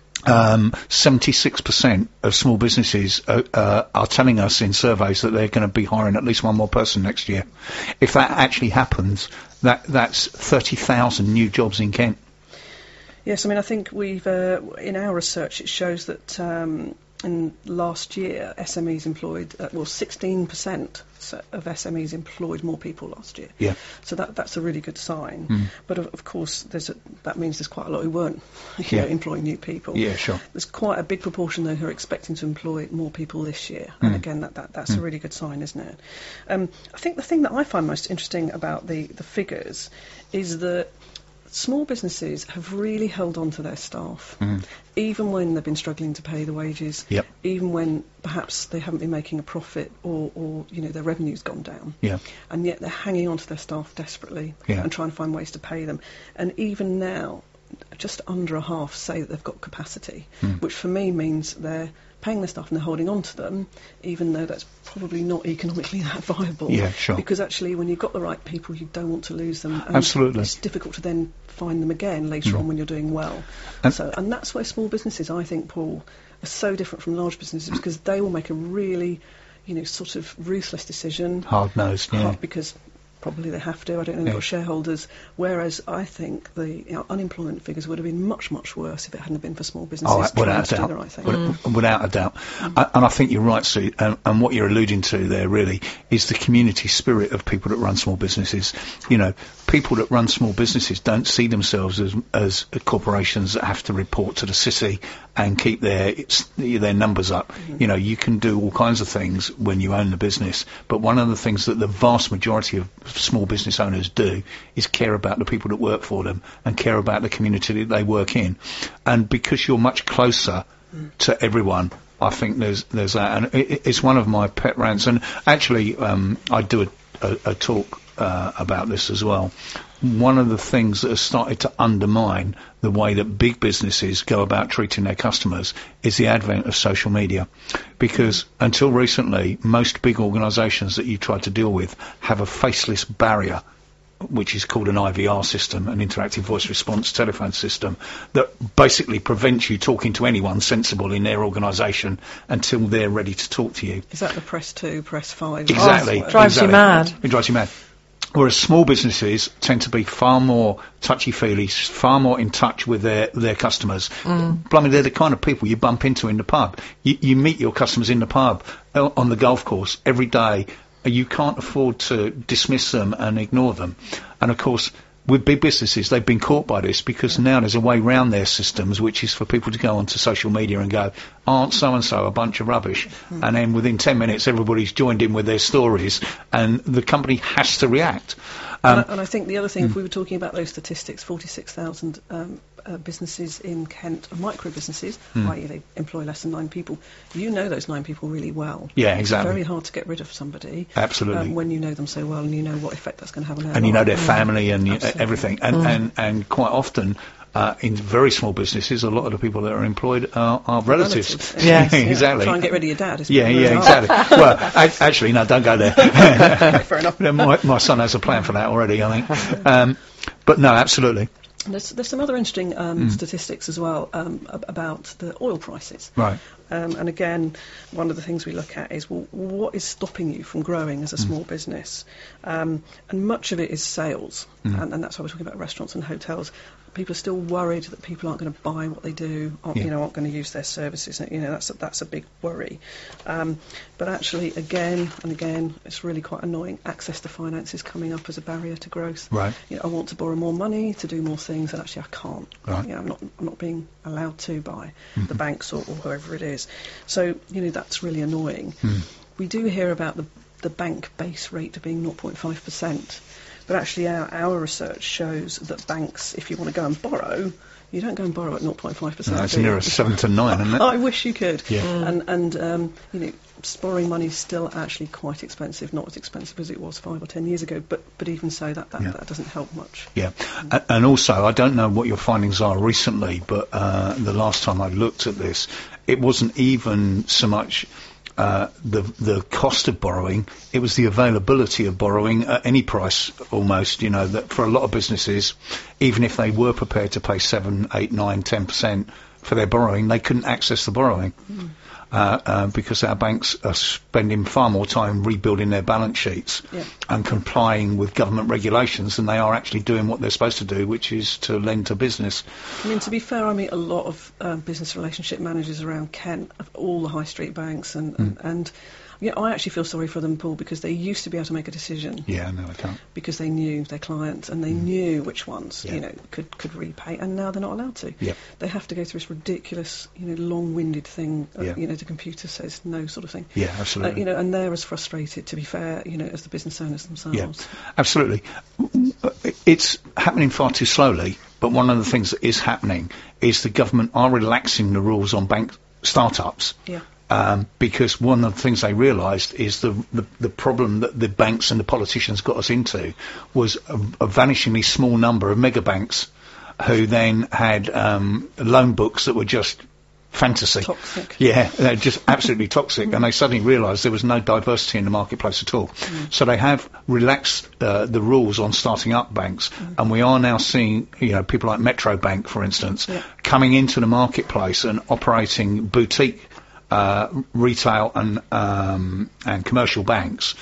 S2: Um, seventy-six percent of small businesses uh, uh, are telling us in surveys that they're going to be hiring at least one more person next year. If that actually happens, that that's thirty thousand new jobs in Kent.
S9: Yes, I mean, I think we've, uh, in our research, it shows that um, in last year, S M Es employed, uh, well, sixteen percent of S M Es employed more people last year.
S2: Yeah.
S9: So that that's a really good sign.
S2: Mm.
S9: But of, of course, there's a, that means there's quite a lot who weren't you
S2: Yeah.
S9: know, employing new people.
S2: Yeah, sure.
S9: There's quite a big proportion, though, who are expecting to employ more people this year. And
S2: Mm.
S9: again, that, that that's a really good sign, isn't it? Um, I think the thing that I find most interesting about the, the figures is that small businesses have really held on to their staff,
S2: Mm.
S9: even when they've been struggling to pay the wages,
S2: Yep.
S9: even when perhaps they haven't been making a profit, or, or you know, their revenue's gone down.
S2: Yeah.
S9: And yet they're hanging on to their staff desperately
S2: Yeah.
S9: and trying to find ways to pay them. And even now, just under a half say that they've got capacity,
S2: Mm.
S9: which for me means they're paying their staff and they're holding on to them, even though that's probably not economically that viable.
S2: Yeah, sure.
S9: Because actually, when you've got the right people, you don't want to lose them. And
S2: Absolutely.
S9: It's difficult to then find them again later
S2: Mm.
S9: on when you're doing well.
S2: And-
S9: so, and that's why small businesses, I think, Paul, are so different from large businesses, because they will make a really, you know, sort of ruthless decision.
S2: Hard-nosed, yeah.
S9: Hard because probably they have to. I don't know, they've
S2: Yeah.
S9: got shareholders. Whereas I think the you know, unemployment figures would have been much, much worse if it hadn't been for small businesses
S2: Oh,
S9: trying
S2: without
S9: to
S2: a
S9: do
S2: doubt.
S9: the right thing.
S2: Wi- Without a doubt. I, and I think you're right, Sue. And, and what you're alluding to there really is the community spirit of people that run small businesses. You know, people that run small businesses don't see themselves as as corporations that have to report to the city and keep their it's, their numbers up. You know, you can do all kinds of things when you own the business, but one of the things that the vast majority of small business owners do is care about the people that work for them and care about the community that they work in. And because you're much closer to everyone, I think there's there's that, and it, it's one of my pet rants. And actually, um, I do a, a, a talk uh, about this as well. One of the things that has started to undermine the way that big businesses go about treating their customers is the advent of social media. Because until recently, most big organisations that you try to deal with have a faceless barrier, which is called an I V R system, an interactive voice response telephone system, that basically prevents you talking to anyone sensible in their organisation until they're ready to talk to you.
S9: Is that the press two, press five?
S2: Exactly.
S9: Oh,
S4: drives you
S2: exactly.
S4: mad.
S2: It drives you mad. Whereas small businesses tend to be far more touchy-feely, s- far more in touch with their, their customers. Blimey, they're the kind of people you bump into in the pub. You, you meet your customers in the pub, uh, on the golf course, every day. You can't afford to dismiss them and ignore them. And of course, with big businesses, they've been caught by this because now there's a way round their systems, which is for people to go onto social media and go, aren't so-and-so a bunch of rubbish? Mm. And then within ten minutes, everybody's joined in with their stories, and the company has to react. Um,
S9: and, I, and I think the other thing, mm. if we were talking about those statistics, forty-six thousand um, uh, businesses in Kent are micro businesses, mm. that is they employ less than nine people. You know those nine people really well.
S2: Yeah, exactly.
S9: It's very hard to get rid of somebody.
S2: Absolutely.
S9: Um, when you know them so well and you know what effect that's going to have on their
S2: And
S9: life.
S2: you know their family and you,
S9: Absolutely.
S2: everything. And,
S9: Mm.
S2: and, and quite often, Uh, in very small businesses, a lot of the people that are employed are, are relatives.
S9: relatives.
S4: Yes.
S2: Exactly.
S9: Try and get rid of your dad.
S2: Yeah,
S9: really
S2: yeah,
S9: hard.
S2: exactly. Well, a- actually, no, don't go there.
S9: Fair enough.
S2: my, my son has a plan for that already, I think. Um, but no, absolutely.
S9: There's, there's some other interesting um,
S2: Mm.
S9: statistics as well um, ab- about the oil prices.
S2: Right.
S9: Um, and again, one of the things we look at is, well, what is stopping you from growing as a small business? Um, and much of it is sales, and, and that's why we're talking about restaurants and hotels. People are still worried that people aren't going to buy what they do, aren't,
S2: Yeah.
S9: you know, aren't going to use their services. You know, that's a, that's a big worry. Um, but actually, again and again, it's really quite annoying. Access to finance is coming up as a barrier to growth.
S2: Right.
S9: You know, I want to borrow more money to do more things, and actually I can't.
S2: Right.
S9: You know, I'm not I'm not being allowed to by the banks or, or whoever it is. So you know, that's really annoying. We do hear about the the bank base rate being zero point five percent. But actually, our, our research shows that banks, if you want to go and borrow, you don't go and borrow at zero point five percent.
S2: No, it's nearer seven to nine, isn't it?
S9: I wish you could.
S2: Yeah. Mm.
S9: And, and um, you know, borrowing money is still actually quite expensive, not as expensive as it was five or ten years ago, but, but even so, that, that,
S2: Yeah.
S9: that doesn't help much.
S2: Yeah, A- and also, I don't know what your findings are recently, but uh, the last time I looked at this, it wasn't even so much uh, the the cost of borrowing, it was the availability of borrowing at any price almost, you know, that for a lot of businesses, even if they were prepared to pay seven, eight, nine, ten percent for their borrowing, they couldn't access the borrowing. Mm. Uh, uh, because our banks are spending far more time rebuilding their balance sheets
S9: Yeah.
S2: and complying with government regulations than they are actually doing what they're supposed to do, which is to lend to business.
S9: I mean, to be fair, I meet a lot of um, business relationship managers around Kent, of all the high street banks, and, and, and you know, I actually feel sorry for them, Paul, because they used to be able to make a decision.
S2: Yeah, no, I can't.
S9: Because they knew their clients and they knew which ones,
S2: Yeah.
S9: you know, could, could repay, and now they're not allowed to.
S2: Yeah.
S9: They have to go through this ridiculous, you know, long-winded thing, uh,
S2: Yeah.
S9: you know, the computer says no sort of thing.
S2: Yeah,
S9: Uh,
S2: absolutely.
S9: you know, and they're as frustrated, to be fair, you know, as the business owners themselves.
S2: Yeah, absolutely. It's happening far too slowly, but one of the things that is happening is the government are relaxing the rules on bank startups.
S9: Yeah.
S2: Um, because one of the things they realised is the, the the problem that the banks and the politicians got us into was a, a vanishingly small number of mega banks who then had um, loan books that were just fantasy.
S9: Toxic.
S2: Yeah, they're just absolutely toxic, and they suddenly realised there was no diversity in the marketplace at all.
S9: Mm.
S2: So they have relaxed uh, the rules on starting up banks, mm. and we are now seeing, you know, people like Metro Bank, for instance,
S9: Yeah.
S2: coming into the marketplace and operating boutique uh, retail and um, and commercial banks.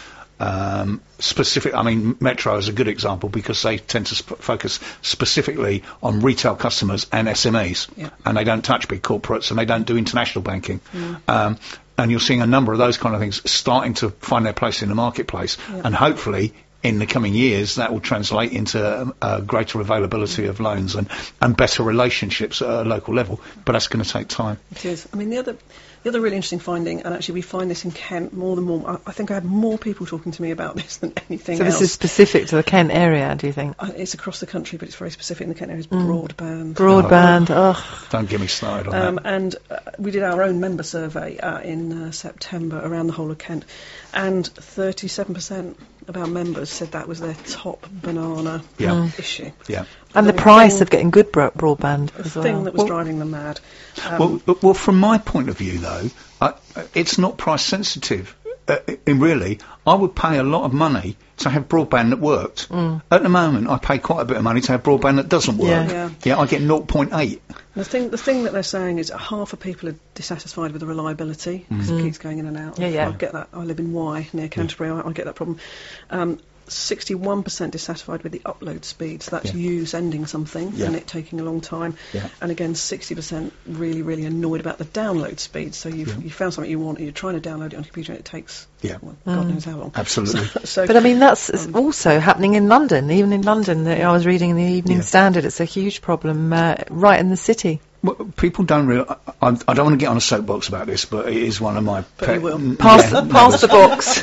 S2: Um, specific, I mean, Metro is a good example because they tend to sp- focus specifically on retail customers and S M Es,
S9: Yeah.
S2: and they don't touch big corporates and they don't do international banking.
S9: Mm.
S2: Um, and you're seeing a number of those kind of things starting to find their place in the marketplace,
S9: Yeah.
S2: and hopefully in the coming years that will translate into um, uh, greater availability of loans and, and better relationships at a local level. But that's going to take time.
S9: It is. I mean, the other the other really interesting finding, and actually we find this in Kent more than more. I, I think I have more people talking to me about this than anything
S4: So
S9: else.
S4: this is specific to the Kent area, do you think?
S9: Uh, it's across the country, but it's very specific in the Kent area. It's
S4: Mm.
S9: broadband.
S4: Broadband, ugh.
S2: Don't get me started on
S9: Um,
S2: that.
S9: and uh, we did our own member survey uh, in uh, September around the whole of Kent, and thirty-seven percent of our members said that was their top banana
S2: Yeah. Mm.
S9: issue.
S2: Yeah.
S4: And the
S9: The
S4: price
S9: thing-
S4: of getting good bro- broadband
S9: The
S4: as
S9: thing
S4: well.
S9: that was driving them mad. Um,
S2: Well, uh, well, from my point of view, though, I, it's not price sensitive. Uh, in really, I would pay a lot of money to have broadband that worked.
S4: Mm.
S2: At the moment, I pay quite a bit of money to have broadband that doesn't work.
S4: Yeah.
S9: Yeah.
S2: I get zero point eight.
S9: The thing, the thing that they're saying is half of people are dissatisfied with the reliability because it keeps going in and out.
S4: Yeah, yeah.
S9: I get that. I live in Wye near Canterbury. I, I get that problem. Um, sixty-one percent dissatisfied with the upload speed. So that's
S2: Yeah.
S9: you sending something
S2: Yeah.
S9: and it taking a long time.
S2: Yeah.
S9: And again, sixty percent really, really annoyed about the download speed. So you've
S2: Yeah.
S9: you found something you want and you're trying to download it on your computer and it takes
S2: Yeah.
S9: well, God
S4: Mm.
S9: knows how long.
S2: Absolutely.
S9: So, so
S4: But I mean, that's
S9: Um,
S4: also happening in London. Even in London, the- I was reading in the Evening
S2: Yeah.
S4: Standard, it's a huge problem uh, right in the city.
S2: Well, people don't really. I, I I don't want to get on a soapbox about this, but it is one of my.
S9: But you will.
S2: n-
S4: Pass,
S2: yeah,
S4: the, pass the box.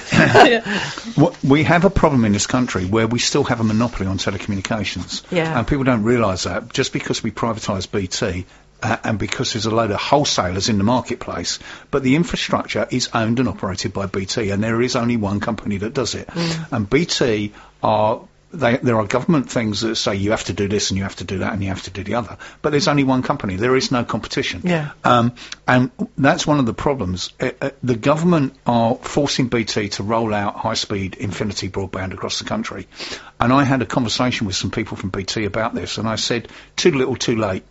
S2: What, we have a problem in this country where we still have a monopoly on telecommunications.
S4: Yeah.
S2: And people don't realise that. Just because we privatise B T uh, and because there's a load of wholesalers in the marketplace, but the infrastructure is owned and operated by B T, and there is only one company that does it. And B T are... They, there are government things that say you have to do this and you have to do that and you have to do the other. But there's only one company. There is no competition.
S4: Yeah.
S2: Um, and that's one of the problems. Uh, uh, the government are forcing B T to roll out high-speed infinity broadband across the country. And I had a conversation with some people from B T about this, and I said, too little, too late.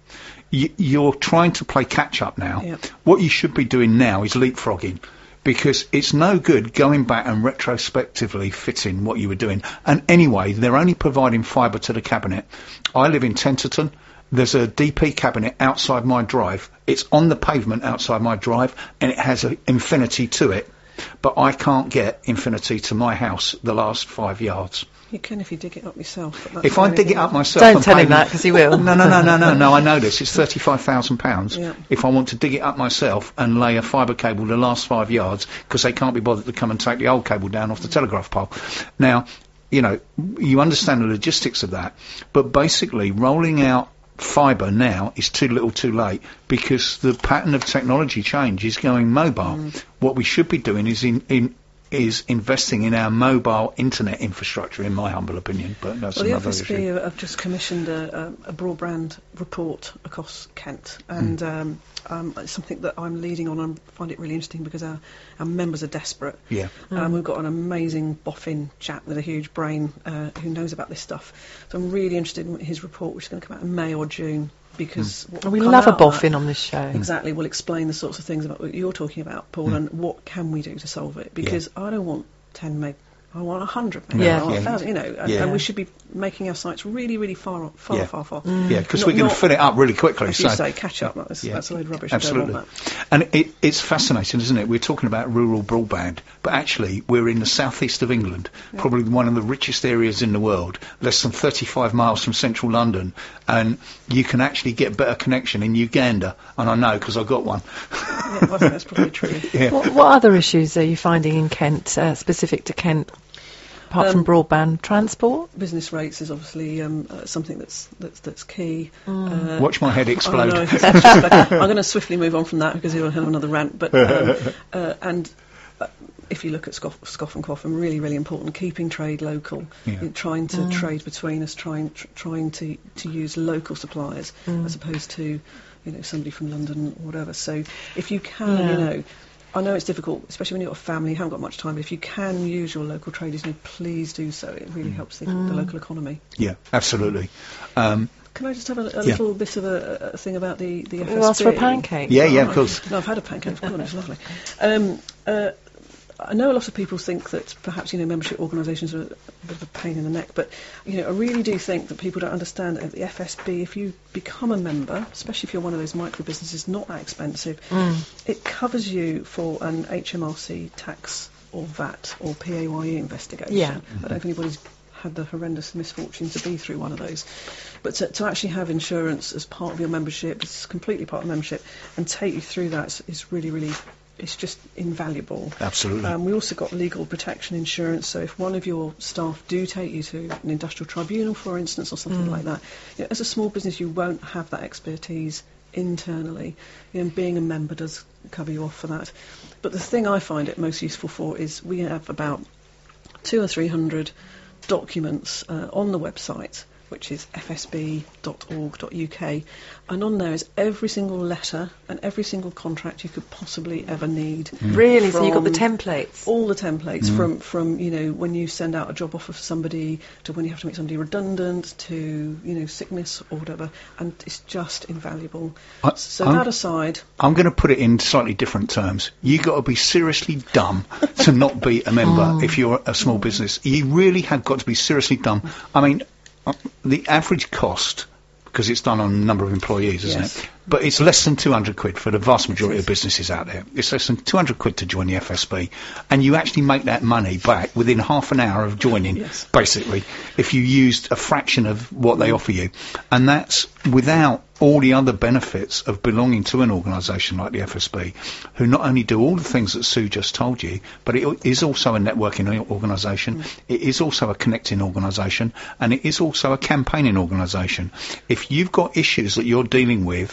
S2: y- you're trying to play catch up now.
S9: Yep.
S2: What you should be doing now is leapfrogging. Because it's no good going back and retrospectively fitting what you were doing. And anyway, they're only providing fibre to the cabinet. I live in Tenterton. There's a D P cabinet outside my drive. It's on the pavement outside my drive, and it has an infinity to it. But I can't get infinity to my house the last five yards.
S9: You can if you dig it up yourself. But that's
S2: If I
S9: the
S2: dig
S9: only
S2: it up
S9: thing.
S2: myself...
S4: Don't
S2: and
S4: tell
S2: pay
S4: him
S2: them-
S4: that, 'cause he will.
S2: No, no, no, no, no, no, I know this. It's thirty-five thousand pounds
S9: Yeah.
S2: if I want to dig it up myself and lay a fibre cable the last five yards, because they can't be bothered to come and take the old cable down off the telegraph pole. Now, you know, you understand the logistics of that, but basically rolling out fibre now is too little too late, because the pattern of technology change is going mobile.
S9: Mm.
S2: What we should be doing is in, in is investing in our mobile internet infrastructure, in my humble opinion, but that's
S9: Well, the
S2: another
S9: F S B
S2: issue.
S9: have just commissioned a, a, a broadband report across Kent, and
S2: Hmm.
S9: um, um, it's something that I'm leading on, and find it really interesting because our, our members are desperate.
S2: Yeah.
S9: Um, we've got an amazing boffin chap with a huge brain uh, who knows about this stuff. So I'm really interested in his report, which is going to come out in May or June, because what
S4: And
S9: will
S4: we
S9: come
S4: love a
S9: out of that
S4: boffin on this show.
S9: Exactly, we'll explain the sorts of things about what you're talking about, Paul, and what can we do to solve it, because I don't want ten meg, I want one hundred meg,
S4: Yeah.
S9: I want
S2: Yeah.
S9: one thousand, you know, and,
S2: Yeah.
S9: and we should be making our sites really, really far, far,
S2: Yeah.
S9: far, far.
S2: Yeah, because
S9: Not-
S2: we're going to
S9: not-
S2: fill it up really quickly.
S9: As
S2: so
S9: you say, catch up, that's,
S2: Yeah.
S9: that's a load of rubbish. I
S2: Absolutely.
S9: don't want that.
S2: And it, it's fascinating, isn't it? We're talking about rural broadband, but actually we're in the southeast of England, probably one of the richest areas in the world, less than thirty-five miles from central London, and you can actually get better connection in Uganda, and I know because I got one.
S9: Yeah, I think that's probably true.
S2: Yeah.
S4: What, what other issues are you finding in Kent, uh, specific to Kent, apart from
S9: Um,
S4: broadband? Transport?
S9: Business rates is obviously um, uh, something that's that's, that's key.
S4: Mm.
S9: Uh,
S2: Watch my head
S9: I
S2: explode.
S9: know, I'm going to swiftly move on from that because you'll have another rant. But um, uh, and uh, if you look at Scoff, Scoff and Coffin, really, really important. Keeping trade local,
S2: Yeah.
S9: in trying to trade between us, trying tr- trying to to use local suppliers as opposed to, you know, somebody from London or whatever. So if you can,
S4: Yeah.
S9: you know. I know it's difficult, especially when you've got a family, you haven't got much time, but if you can use your local traders, you know, please do so. It really helps the, the local economy.
S2: Yeah, absolutely. Um,
S9: Can I just have a, a
S2: Yeah.
S9: little bit of a, a thing about the, the F S B?
S4: We'll ask for a pancake.
S2: yeah, yeah,
S9: Oh,
S2: of course.
S9: No, I've had a pancake. God, it's lovely. Um, uh, I know a lot of people think that perhaps, you know, membership organisations are a bit of a pain in the neck, but, you know, I really do think that people don't understand that the F S B, if you become a member, especially if you're one of those micro businesses, not that expensive, it covers you for an H M R C tax or V A T or P A Y E investigation.
S4: Yeah.
S9: I don't know if anybody's had the horrendous misfortune to be through one of those. But to, to actually have insurance as part of your membership, it's completely part of membership, and take you through that is, is really, really, it's just invaluable.
S2: Absolutely.
S9: Um, we also got legal protection insurance, so if one of your staff do take you to an industrial tribunal, for instance, or something like that, you know, as a small business you won't have that expertise internally. You know, being a member does cover you off for that. But the thing I find it most useful for is we have about two or three hundred documents uh, on the website, which is f s b dot org dot u k, and on there is every single letter and every single contract you could possibly ever need.
S4: Really? So you've got the
S9: From
S4: templates?
S9: all the templates, from from you know, when you send out a job offer for somebody, to when you have to make somebody redundant, to, you know, sickness or whatever, and it's just invaluable.
S2: I-
S9: So
S2: I'm-
S9: that aside,
S2: I'm going to put it in slightly different terms. You got to be seriously dumb to not be a member if you're a small business. You really have got to be seriously dumb. I mean, uh, the average cost, because it's done on a number of employees, isn't
S9: Yes.
S2: it? But it's less than two hundred quid for the vast majority of businesses out there. It's less than two hundred quid to join the F S B, and you actually make that money back within half an hour of joining,
S9: Yes.
S2: basically, if you used a fraction of what they offer you. And that's without all the other benefits of belonging to an organisation like the F S B, who not only do all the things that Sue just told you, but it is also a networking o- organisation, it is also a connecting organisation, and it is also a campaigning organisation. If you've got issues that you're dealing with,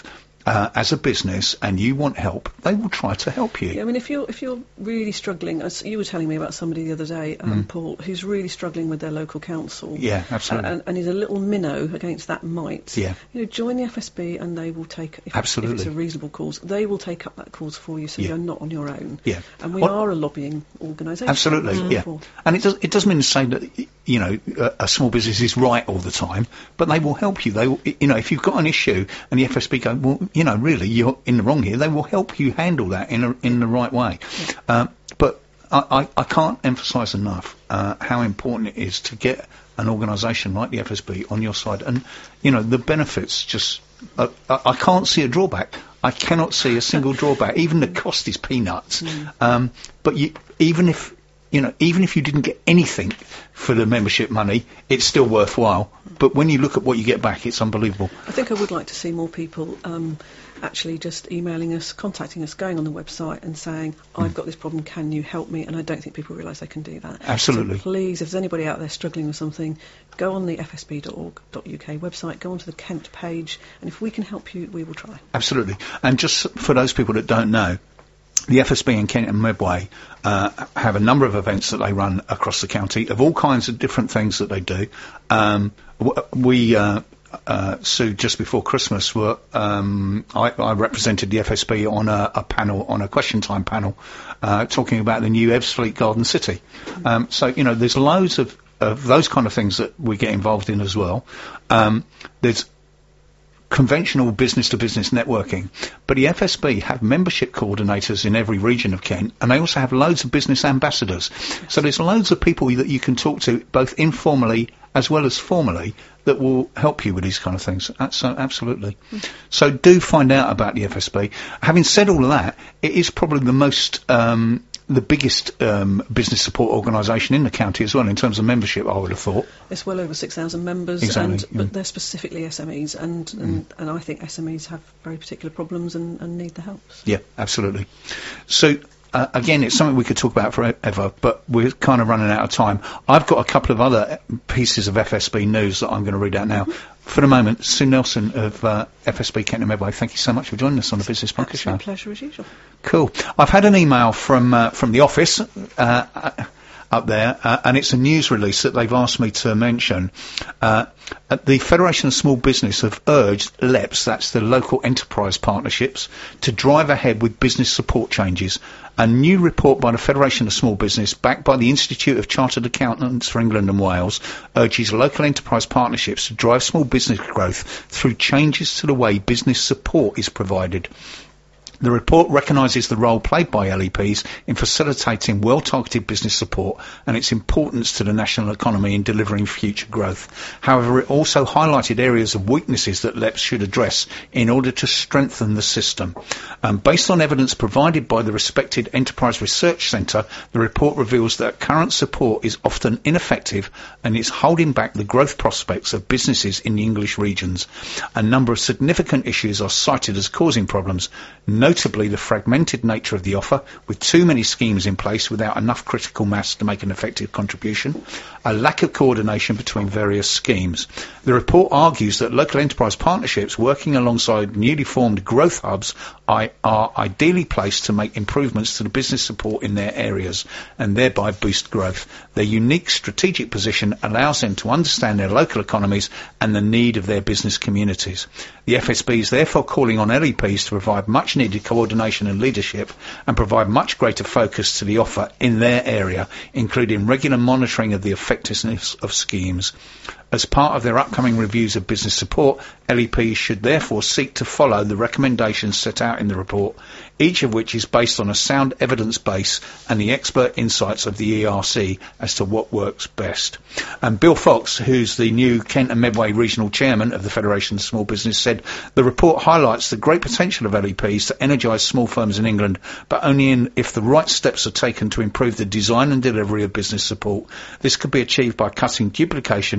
S2: uh, as a business and you want help, they will try to help you.
S9: Yeah, I mean, if you're if you're really struggling, as you were telling me about somebody the other day, um,
S2: Mm.
S9: Paul, who's really struggling with their local council.
S2: Yeah, absolutely.
S9: And, and is a little minnow against that mite.
S2: Yeah.
S9: You know, join the F S B and they will take, if,
S2: Absolutely.
S9: if it's a reasonable cause, they will take up that cause for you, so
S2: Yeah.
S9: you're not on your own.
S2: Yeah.
S9: And we
S2: Well-
S9: are a lobbying organisation.
S2: Absolutely, yeah.
S9: Therefore-
S2: And it does it doesn't mean to say that y- you know a, a small business is right all the time, but they will help you. They will, you know, if you've got an issue and the F S B go, well, you know, really you're in the wrong here, they will help you handle that in a, in the right way. Um, but I, I, I can't emphasise enough uh, how important it is to get an organisation like the F S B on your side, and you know the benefits just. Uh, I, I can't see a drawback. I cannot see a single drawback. Even the cost is peanuts. Um, but you, even if you know, even if you didn't get anything for the membership money, it's still worthwhile. But when you look at what you get back, it's unbelievable.
S9: I think I would like to see more people um, actually just emailing us, contacting us, going on the website and saying, I've got this problem, can you help me? And I don't think people realise they can do that.
S2: Absolutely.
S9: So please, if there's anybody out there struggling with something, go on the f s b dot org dot u k website, go onto the Kent page, and if we can help you, we will try.
S2: Absolutely. And just for those people that don't know, the F S B in Kent and Medway uh, have a number of events that they run across the county of all kinds of different things that they do. Um, w- we uh, uh, Sue, just before Christmas, were um, I, I represented the F S B on a, a panel, on a question time panel, uh, talking about the new Ebbsfleet Garden City. Um, so you know, there's loads of, of those kind of things that we get involved in as well. Um, there's conventional business-to-business networking, but the F S B have membership coordinators in every region of Kent, and they also have loads of business ambassadors. So there's loads of people that you can talk to, both informally as well as formally, that will help you with these kind of things. That's uh, absolutely. So do find out about the F S B. Having said all of that, it is probably the most um, the biggest um, business support organisation in the county as well in terms of membership, I would have thought.
S9: It's well over six thousand members,
S2: Exactly,
S9: and,
S2: yeah.
S9: but they're specifically S M Es, and, and, and I think S M Es have very particular problems and, and need the help.
S2: Yeah, absolutely. So, uh, again, it's something we could talk about forever, but we're kind of running out of time. I've got a couple of other pieces of F S B news that I'm going to read out now. For the moment, Sue Nelson of uh, F S B Kent and Medway, thank you so much for joining us on the Business Bunker Show.
S9: Absolute pleasure as usual.
S2: Cool. I've had an email from uh, from the office uh, uh, up there, uh, and it's a news release that they've asked me to mention. Uh, at the Federation of Small Business have urged L E P S, that's the Local Enterprise Partnerships, to drive ahead with business support changes. A new report by the Federation of Small Business, backed by the Institute of Chartered Accountants for England and Wales, urges local enterprise partnerships to drive small business growth through changes to the way business support is provided. The report recognises the role played by L E Ps in facilitating well-targeted business support and its importance to the national economy in delivering future growth. However, it also highlighted areas of weaknesses that L E Ps should address in order to strengthen the system. Um, based on evidence provided by the respected Enterprise Research Centre, the report reveals that current support is often ineffective and is holding back the growth prospects of businesses in the English regions. A number of significant issues are cited as causing problems. No Notably, the fragmented nature of the offer, with too many schemes in place without enough critical mass to make an effective contribution, a lack of coordination between various schemes. The report argues that local enterprise partnerships working alongside newly formed growth hubs are ideally placed to make improvements to the business support in their areas and thereby boost growth. Their unique strategic position allows them to understand their local economies and the need of their business communities. The F S B is therefore calling on L E Ps to provide much needed coordination and leadership and provide much greater focus to the offer in their area, including regular monitoring of the effectiveness of schemes. As part of their upcoming reviews of business support, L E Ps should therefore seek to follow the recommendations set out in the report, each of which is based on a sound evidence base and the expert insights of the E R C as to what works best. And Bill Fox, who's the new Kent and Medway Regional Chairman of the Federation of Small Business, said the report highlights the great potential of L E Ps to energise small firms in England, but only in, if the right steps are taken to improve the design and delivery of business support. This could be achieved by cutting duplication,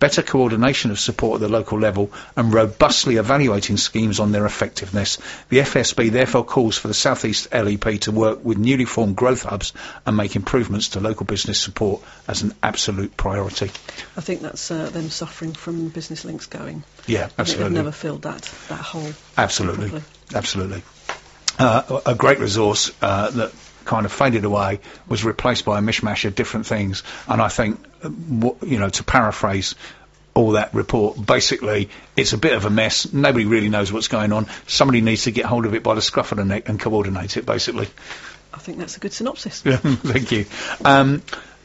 S2: better coordination of support at the local level and robustly evaluating schemes on their effectiveness. The F S B therefore calls for the South East L E P to work with newly formed growth hubs and make improvements to local business support as an absolute priority.
S9: I think that's uh, them suffering from business links going.
S2: Yeah,
S9: I think
S2: absolutely.
S9: they've never filled that, that hole.
S2: Absolutely,
S9: properly.
S2: absolutely. Uh, a great resource uh, that kind of faded away was replaced by a mishmash of different things, and I think, uh, w- you know, to paraphrase all that report, basically it's a bit of a mess. Nobody really knows what's going on. Somebody needs to get hold of it by the scruff of the neck and coordinate it, basically.
S9: I think that's a good synopsis.
S2: Thank you. Um,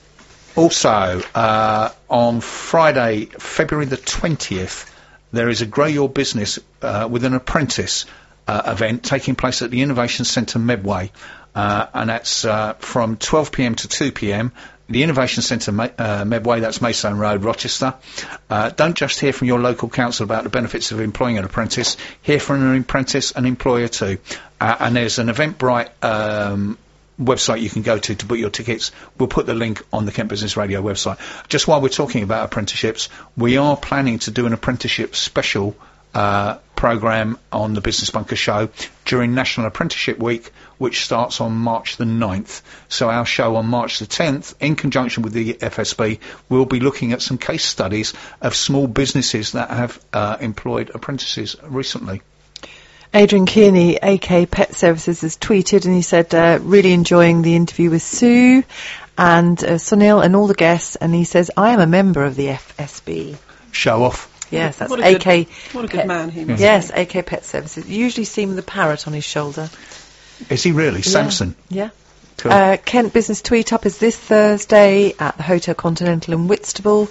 S2: also, uh, on Friday, February the twentieth, there is a Grow Your Business uh, with an apprentice uh, event taking place at the Innovation Centre Medway. Uh, and that's uh, from twelve p m to two p m. The Innovation Centre Ma- uh, Medway, that's Maidstone Road, Rochester. Uh, don't just hear from your local council about the benefits of employing an apprentice. Hear from an apprentice and employer too. Uh, and there's an Eventbrite um, website you can go to to book your tickets. We'll put the link on the Kent Business Radio website. Just while we're talking about apprenticeships, we are planning to do an apprenticeship special uh, programme on the Business Bunker show during National Apprenticeship Week, which starts on March the ninth. So our show on March the tenth, in conjunction with the F S B, will be looking at some case studies of small businesses that have uh, employed apprentices recently.
S4: Adrian Kearney, A K Pet Services, has tweeted and he said, uh, really enjoying the interview with Sue and uh, Sunil and all the guests, and he says, I am a member of the F S B.
S2: Show off.
S4: Yes, that's
S9: What a
S4: A
S9: good-
S4: K.
S9: what a good
S4: Pet-
S9: man he must
S4: Yes, A K Pet Services. You usually see him with a parrot on his shoulder.
S2: Is he really? Samson?
S4: Yeah.
S2: Cool.
S4: Uh, Kent Business Tweet Up is this Thursday at the Hotel Continental in Whitstable.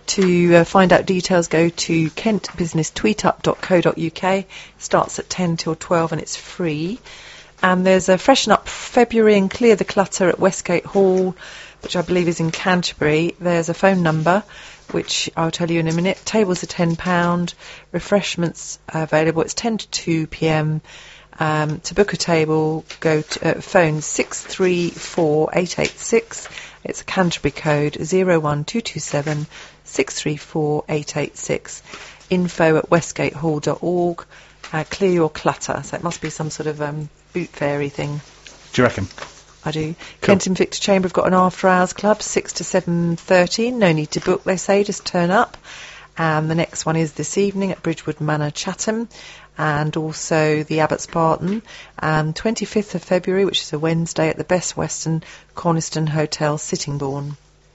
S4: To uh, find out details, go to kent business tweet up dot co dot uk. It starts at ten till twelve and it's free. And there's a Freshen Up February and Clear the Clutter at Westgate Hall, which I believe is in Canterbury. There's a phone number, which I'll tell you in a minute. Tables are ten pounds. Refreshments are available. It's ten to two p m. Um, to book a table, go to uh, phone six three four eight eight six. It's a Canterbury code zero one two two seven six three four eight eight six. Info at westgate hall dot org. Uh, clear your clutter. So it must be some sort of um, boot fairy thing.
S2: Do you reckon?
S4: I do. Kent and Victor Chamber have got an after hours club, six to seven thirty. No need to book, they say, just turn up. And the next one is this evening at Bridgewood Manor, Chatham, and also the Abbots Barton. And twenty-fifth of February, which is a Wednesday, at the Best Western Coniston Hotel, Sittingbourne.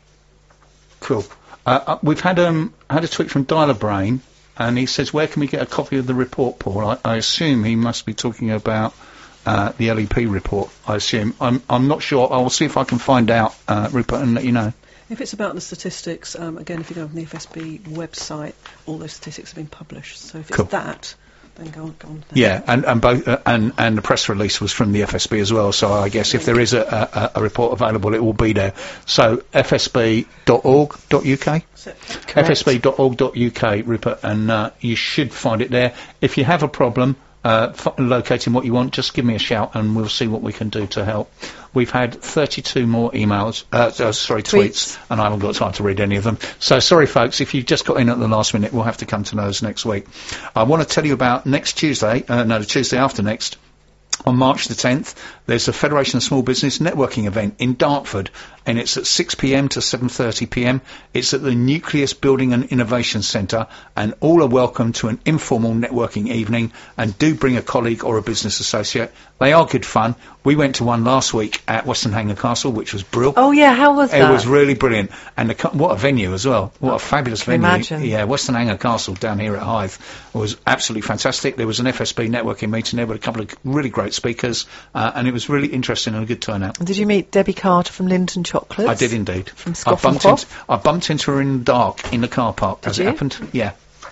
S2: Cool. Uh, uh, we've had um had a tweet from Dialer Brain, and he says, where can we get a copy of the report, Paul? I, I assume he must be talking about uh, the L E P report, I assume. I'm I'm not sure. I'll see if I can find out, uh, Rupert, and let you know.
S9: If it's about the statistics, um, again, if you go on the F S B website, all those statistics have been published. So if it's
S2: Cool.
S9: that, then go on. Go on there.
S2: Yeah, and and both uh, and and the press release was from the F S B as well. So I guess if there is a, a, a report available, it will be there. So f s b dot org dot u k. f s b dot org dot u k, Rupert, and uh, you should find it there. If you have a problem uh, f- locating what you want, just give me a shout and we'll see what we can do to help. We've had thirty-two more emails, uh, uh, sorry, tweets. tweets, and I haven't got time to read any of them. So sorry, folks, if you've just got in at the last minute, we'll have to come to those next week. I want to tell you about next Tuesday, uh, no, the Tuesday after next. On March the tenth, there's a Federation of Small Business networking event in Dartford, and it's at six p m to seven thirty p m. It's at the Nucleus Building and Innovation Centre, and all are welcome to an informal networking evening, and do bring a colleague or a business associate. They are good fun. We went to one last week at Weston Hanger Castle, which was brilliant.
S4: Oh, yeah, how was that?
S2: It was really brilliant. And the, co- what a venue as well. What a fabulous
S4: Can you
S2: venue.
S4: imagine?
S2: Yeah, Weston Hanger Castle down here at Hythe was absolutely fantastic. There was an F S B networking meeting there with a couple of really great speakers, uh, and it was really interesting and a good turnout.
S4: Did you meet Debbie Carter from Linton Chocolates?
S2: I did indeed.
S4: From
S2: I
S4: Scoff and
S2: bumped,
S4: Quaff?
S2: into, I bumped into her in the dark in the car park,
S4: Did
S2: as
S4: you?
S2: it happened. Yeah.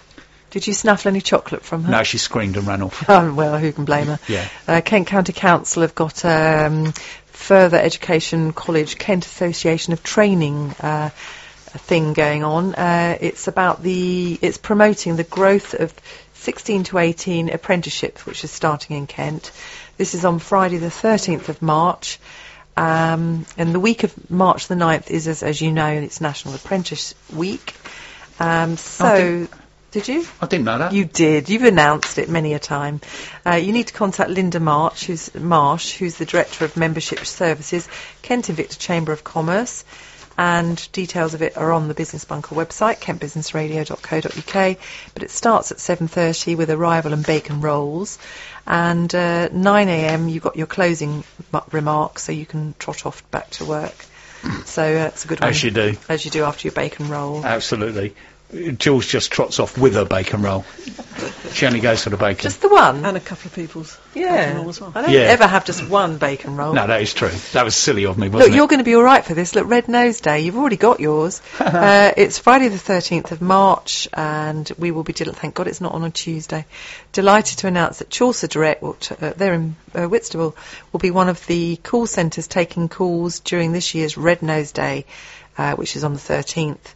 S4: Did you snaffle any chocolate from her?
S2: No, she screamed and ran off.
S4: Oh, well, who can blame her?
S2: Yeah.
S4: Uh, Kent County Council have got um, Further Education College Kent Association of Training uh, a thing going on. Uh, it's about the, it's promoting the growth of sixteen to eighteen apprenticeships, which is starting in Kent. This is on Friday the thirteenth of March. Um, and the week of March the ninth is, as, as you know, it's National Apprentice Week. Um, so,
S2: I didn't-
S4: did you?
S2: I didn't know that.
S4: You did. You've announced it many a time. Uh, you need to contact Linda Marsh, who's Marsh, who's the Director of Membership Services, Kent Invicta Chamber of Commerce, and details of it are on the Business Bunker website, kent business radio dot co dot uk. But it starts at seven thirty with arrival and bacon rolls, and uh, nine a m you've got your closing m- remarks, so you can trot off back to work. So uh, it's a good one.
S2: As you do.
S4: As you do after your bacon roll.
S2: Absolutely. Jules just trots off with her bacon roll. She only goes for the bacon.
S4: Just the one?
S9: And a couple of people's bacon
S4: Yeah.
S9: roll as well.
S4: I don't
S2: Yeah.
S4: ever have just one bacon roll.
S2: No, that is true. That was silly of me, wasn't
S4: Look,
S2: it?
S4: you're going to be all right for this. Look, Red Nose Day, you've already got yours. uh, it's Friday the thirteenth of March, and we will be, del- thank God it's not on a Tuesday, delighted to announce that Chaucer Direct, well, t- uh, there in uh, Whitstable, will be one of the call centres taking calls during this year's Red Nose Day, uh, which is on the thirteenth.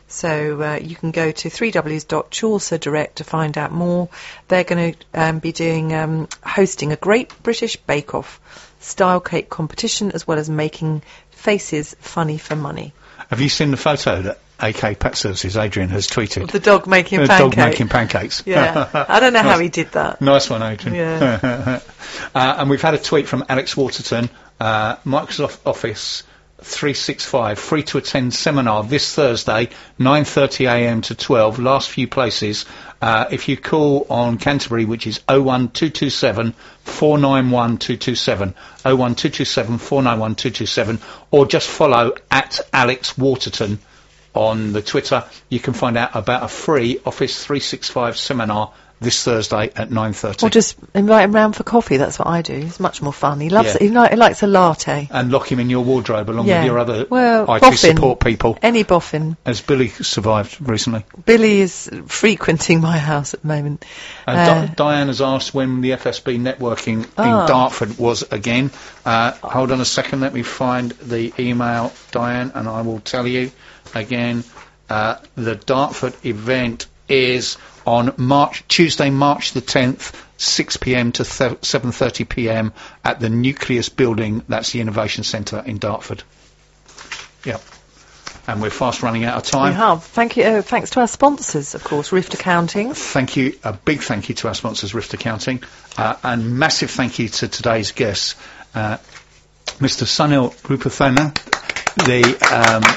S4: So uh, you can go to w w w dot chaucer direct to find out more. They're going to um, be doing um, hosting a Great British Bake Off style cake competition, as well as making faces funny for money.
S2: Have you seen the photo that A K Pet Services, Adrian, has tweeted?
S4: The dog making
S2: The
S4: pancakes.
S2: dog making pancakes.
S4: Yeah, I don't know how he did that.
S2: Nice one, Adrian.
S4: Yeah.
S2: uh, and we've had a tweet from Alex Waterton, uh, Microsoft Office three sixty-five, free to attend seminar this Thursday, nine thirty a m to twelve, last few places. Uh, if you call on Canterbury, which is oh one two two seven, four nine one two two seven, oh one two two seven, four nine one two two seven, or just follow at Alex Waterton on the Twitter, you can find out about a free Office three sixty-five seminar this Thursday at nine thirty.
S4: Or just invite him round for coffee. That's what I do. It's much more fun. He loves
S2: Yeah.
S4: it. He, li- he likes a latte.
S2: And lock him in your wardrobe along
S4: Yeah.
S2: with your other
S4: Well,
S2: I T
S4: boffin.
S2: support people.
S4: Any boffin.
S2: Has Billy survived recently?
S4: Billy is frequenting my house at the moment.
S2: Uh,
S4: Uh,
S2: Di- Diane has asked when the F S B networking
S4: Ah.
S2: in Dartford was again. Uh, hold on a second, let me find the email, Diane, and I will tell you again. Uh, the Dartford event is on March Tuesday, March the tenth, six p m to th- seven thirty p m at the Nucleus Building. That's the Innovation Centre in Dartford. Yep. And we're fast running out of
S4: we
S2: time.
S4: have. Thank you. Uh, thanks to our sponsors, of course, Rift Accounting.
S2: Thank you, a big thank you to our sponsors, Rift Accounting, uh, and massive thank you to today's guests, uh, Mister Sunil Rupathana, the um,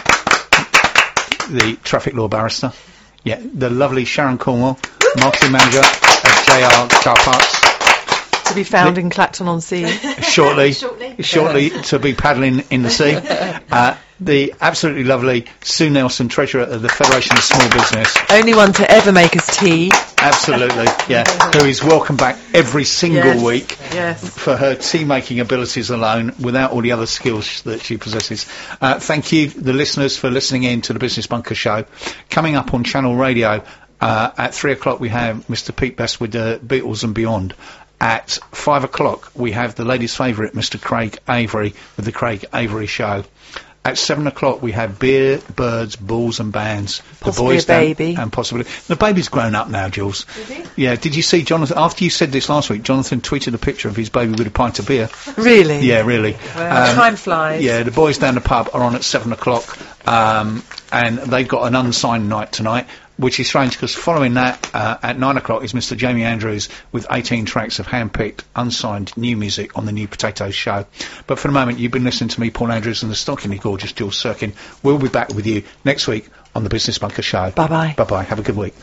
S2: the traffic law barrister, yeah, the lovely Sharon Cornwall, marketing manager at J R Car Parks,
S4: To be found in Clacton on Sea.
S2: shortly, shortly to be paddling in the sea. Uh, the absolutely lovely Sue Nelson, treasurer of the Federation of Small Business.
S4: Only one to ever make us tea.
S2: Absolutely, yeah. Who is welcome back every single
S4: Yes,
S2: week
S4: yes.
S2: for her tea-making abilities alone, without all the other skills that she possesses. Uh, thank you, the listeners, for listening in to the Business Bunker Show. Coming up on Channel Radio, uh, at three o'clock we have Mister Pete Best with the Beatles and Beyond. At five o'clock we have the ladies' favourite, Mister Craig Avery, with the Craig Avery Show. At seven o'clock we have Beer, Birds, Balls and Bands.
S4: Possibly
S2: the boys
S4: a baby.
S2: down, and possibly the baby's grown up now, Jules. Yeah. Did you see Jonathan? After you said this last week, Jonathan tweeted a picture of his baby with a pint of beer.
S4: Really?
S2: Yeah, really.
S4: Well,
S2: Um,
S4: time flies.
S2: Yeah, the boys down the pub are on at seven o'clock, um, and they've got an unsigned night tonight, which is strange because following that, uh, at nine o'clock is Mister Jamie Andrews with eighteen tracks of hand-picked, unsigned new music on the New Potatoes Show. But for the moment, you've been listening to me, Paul Andrews, and the stockingly gorgeous Jules Sirkin. We'll be back with you next week on the Business Bunker Show.
S4: Bye-bye.
S2: Bye-bye. Have a good week.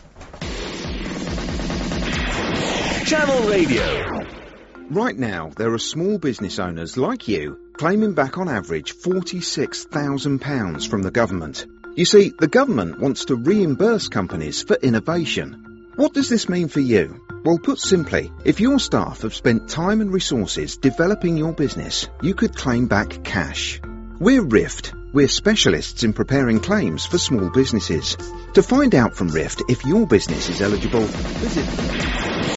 S10: Channel Radio. Right now, there are small business owners like you claiming back on average forty-six thousand pounds from the government. You see, the government wants to reimburse companies for innovation. What does this mean for you? Well, put simply, if your staff have spent time and resources developing your business, you could claim back cash. We're Rift. We're specialists in preparing claims for small businesses. To find out from Rift if your business is eligible, visit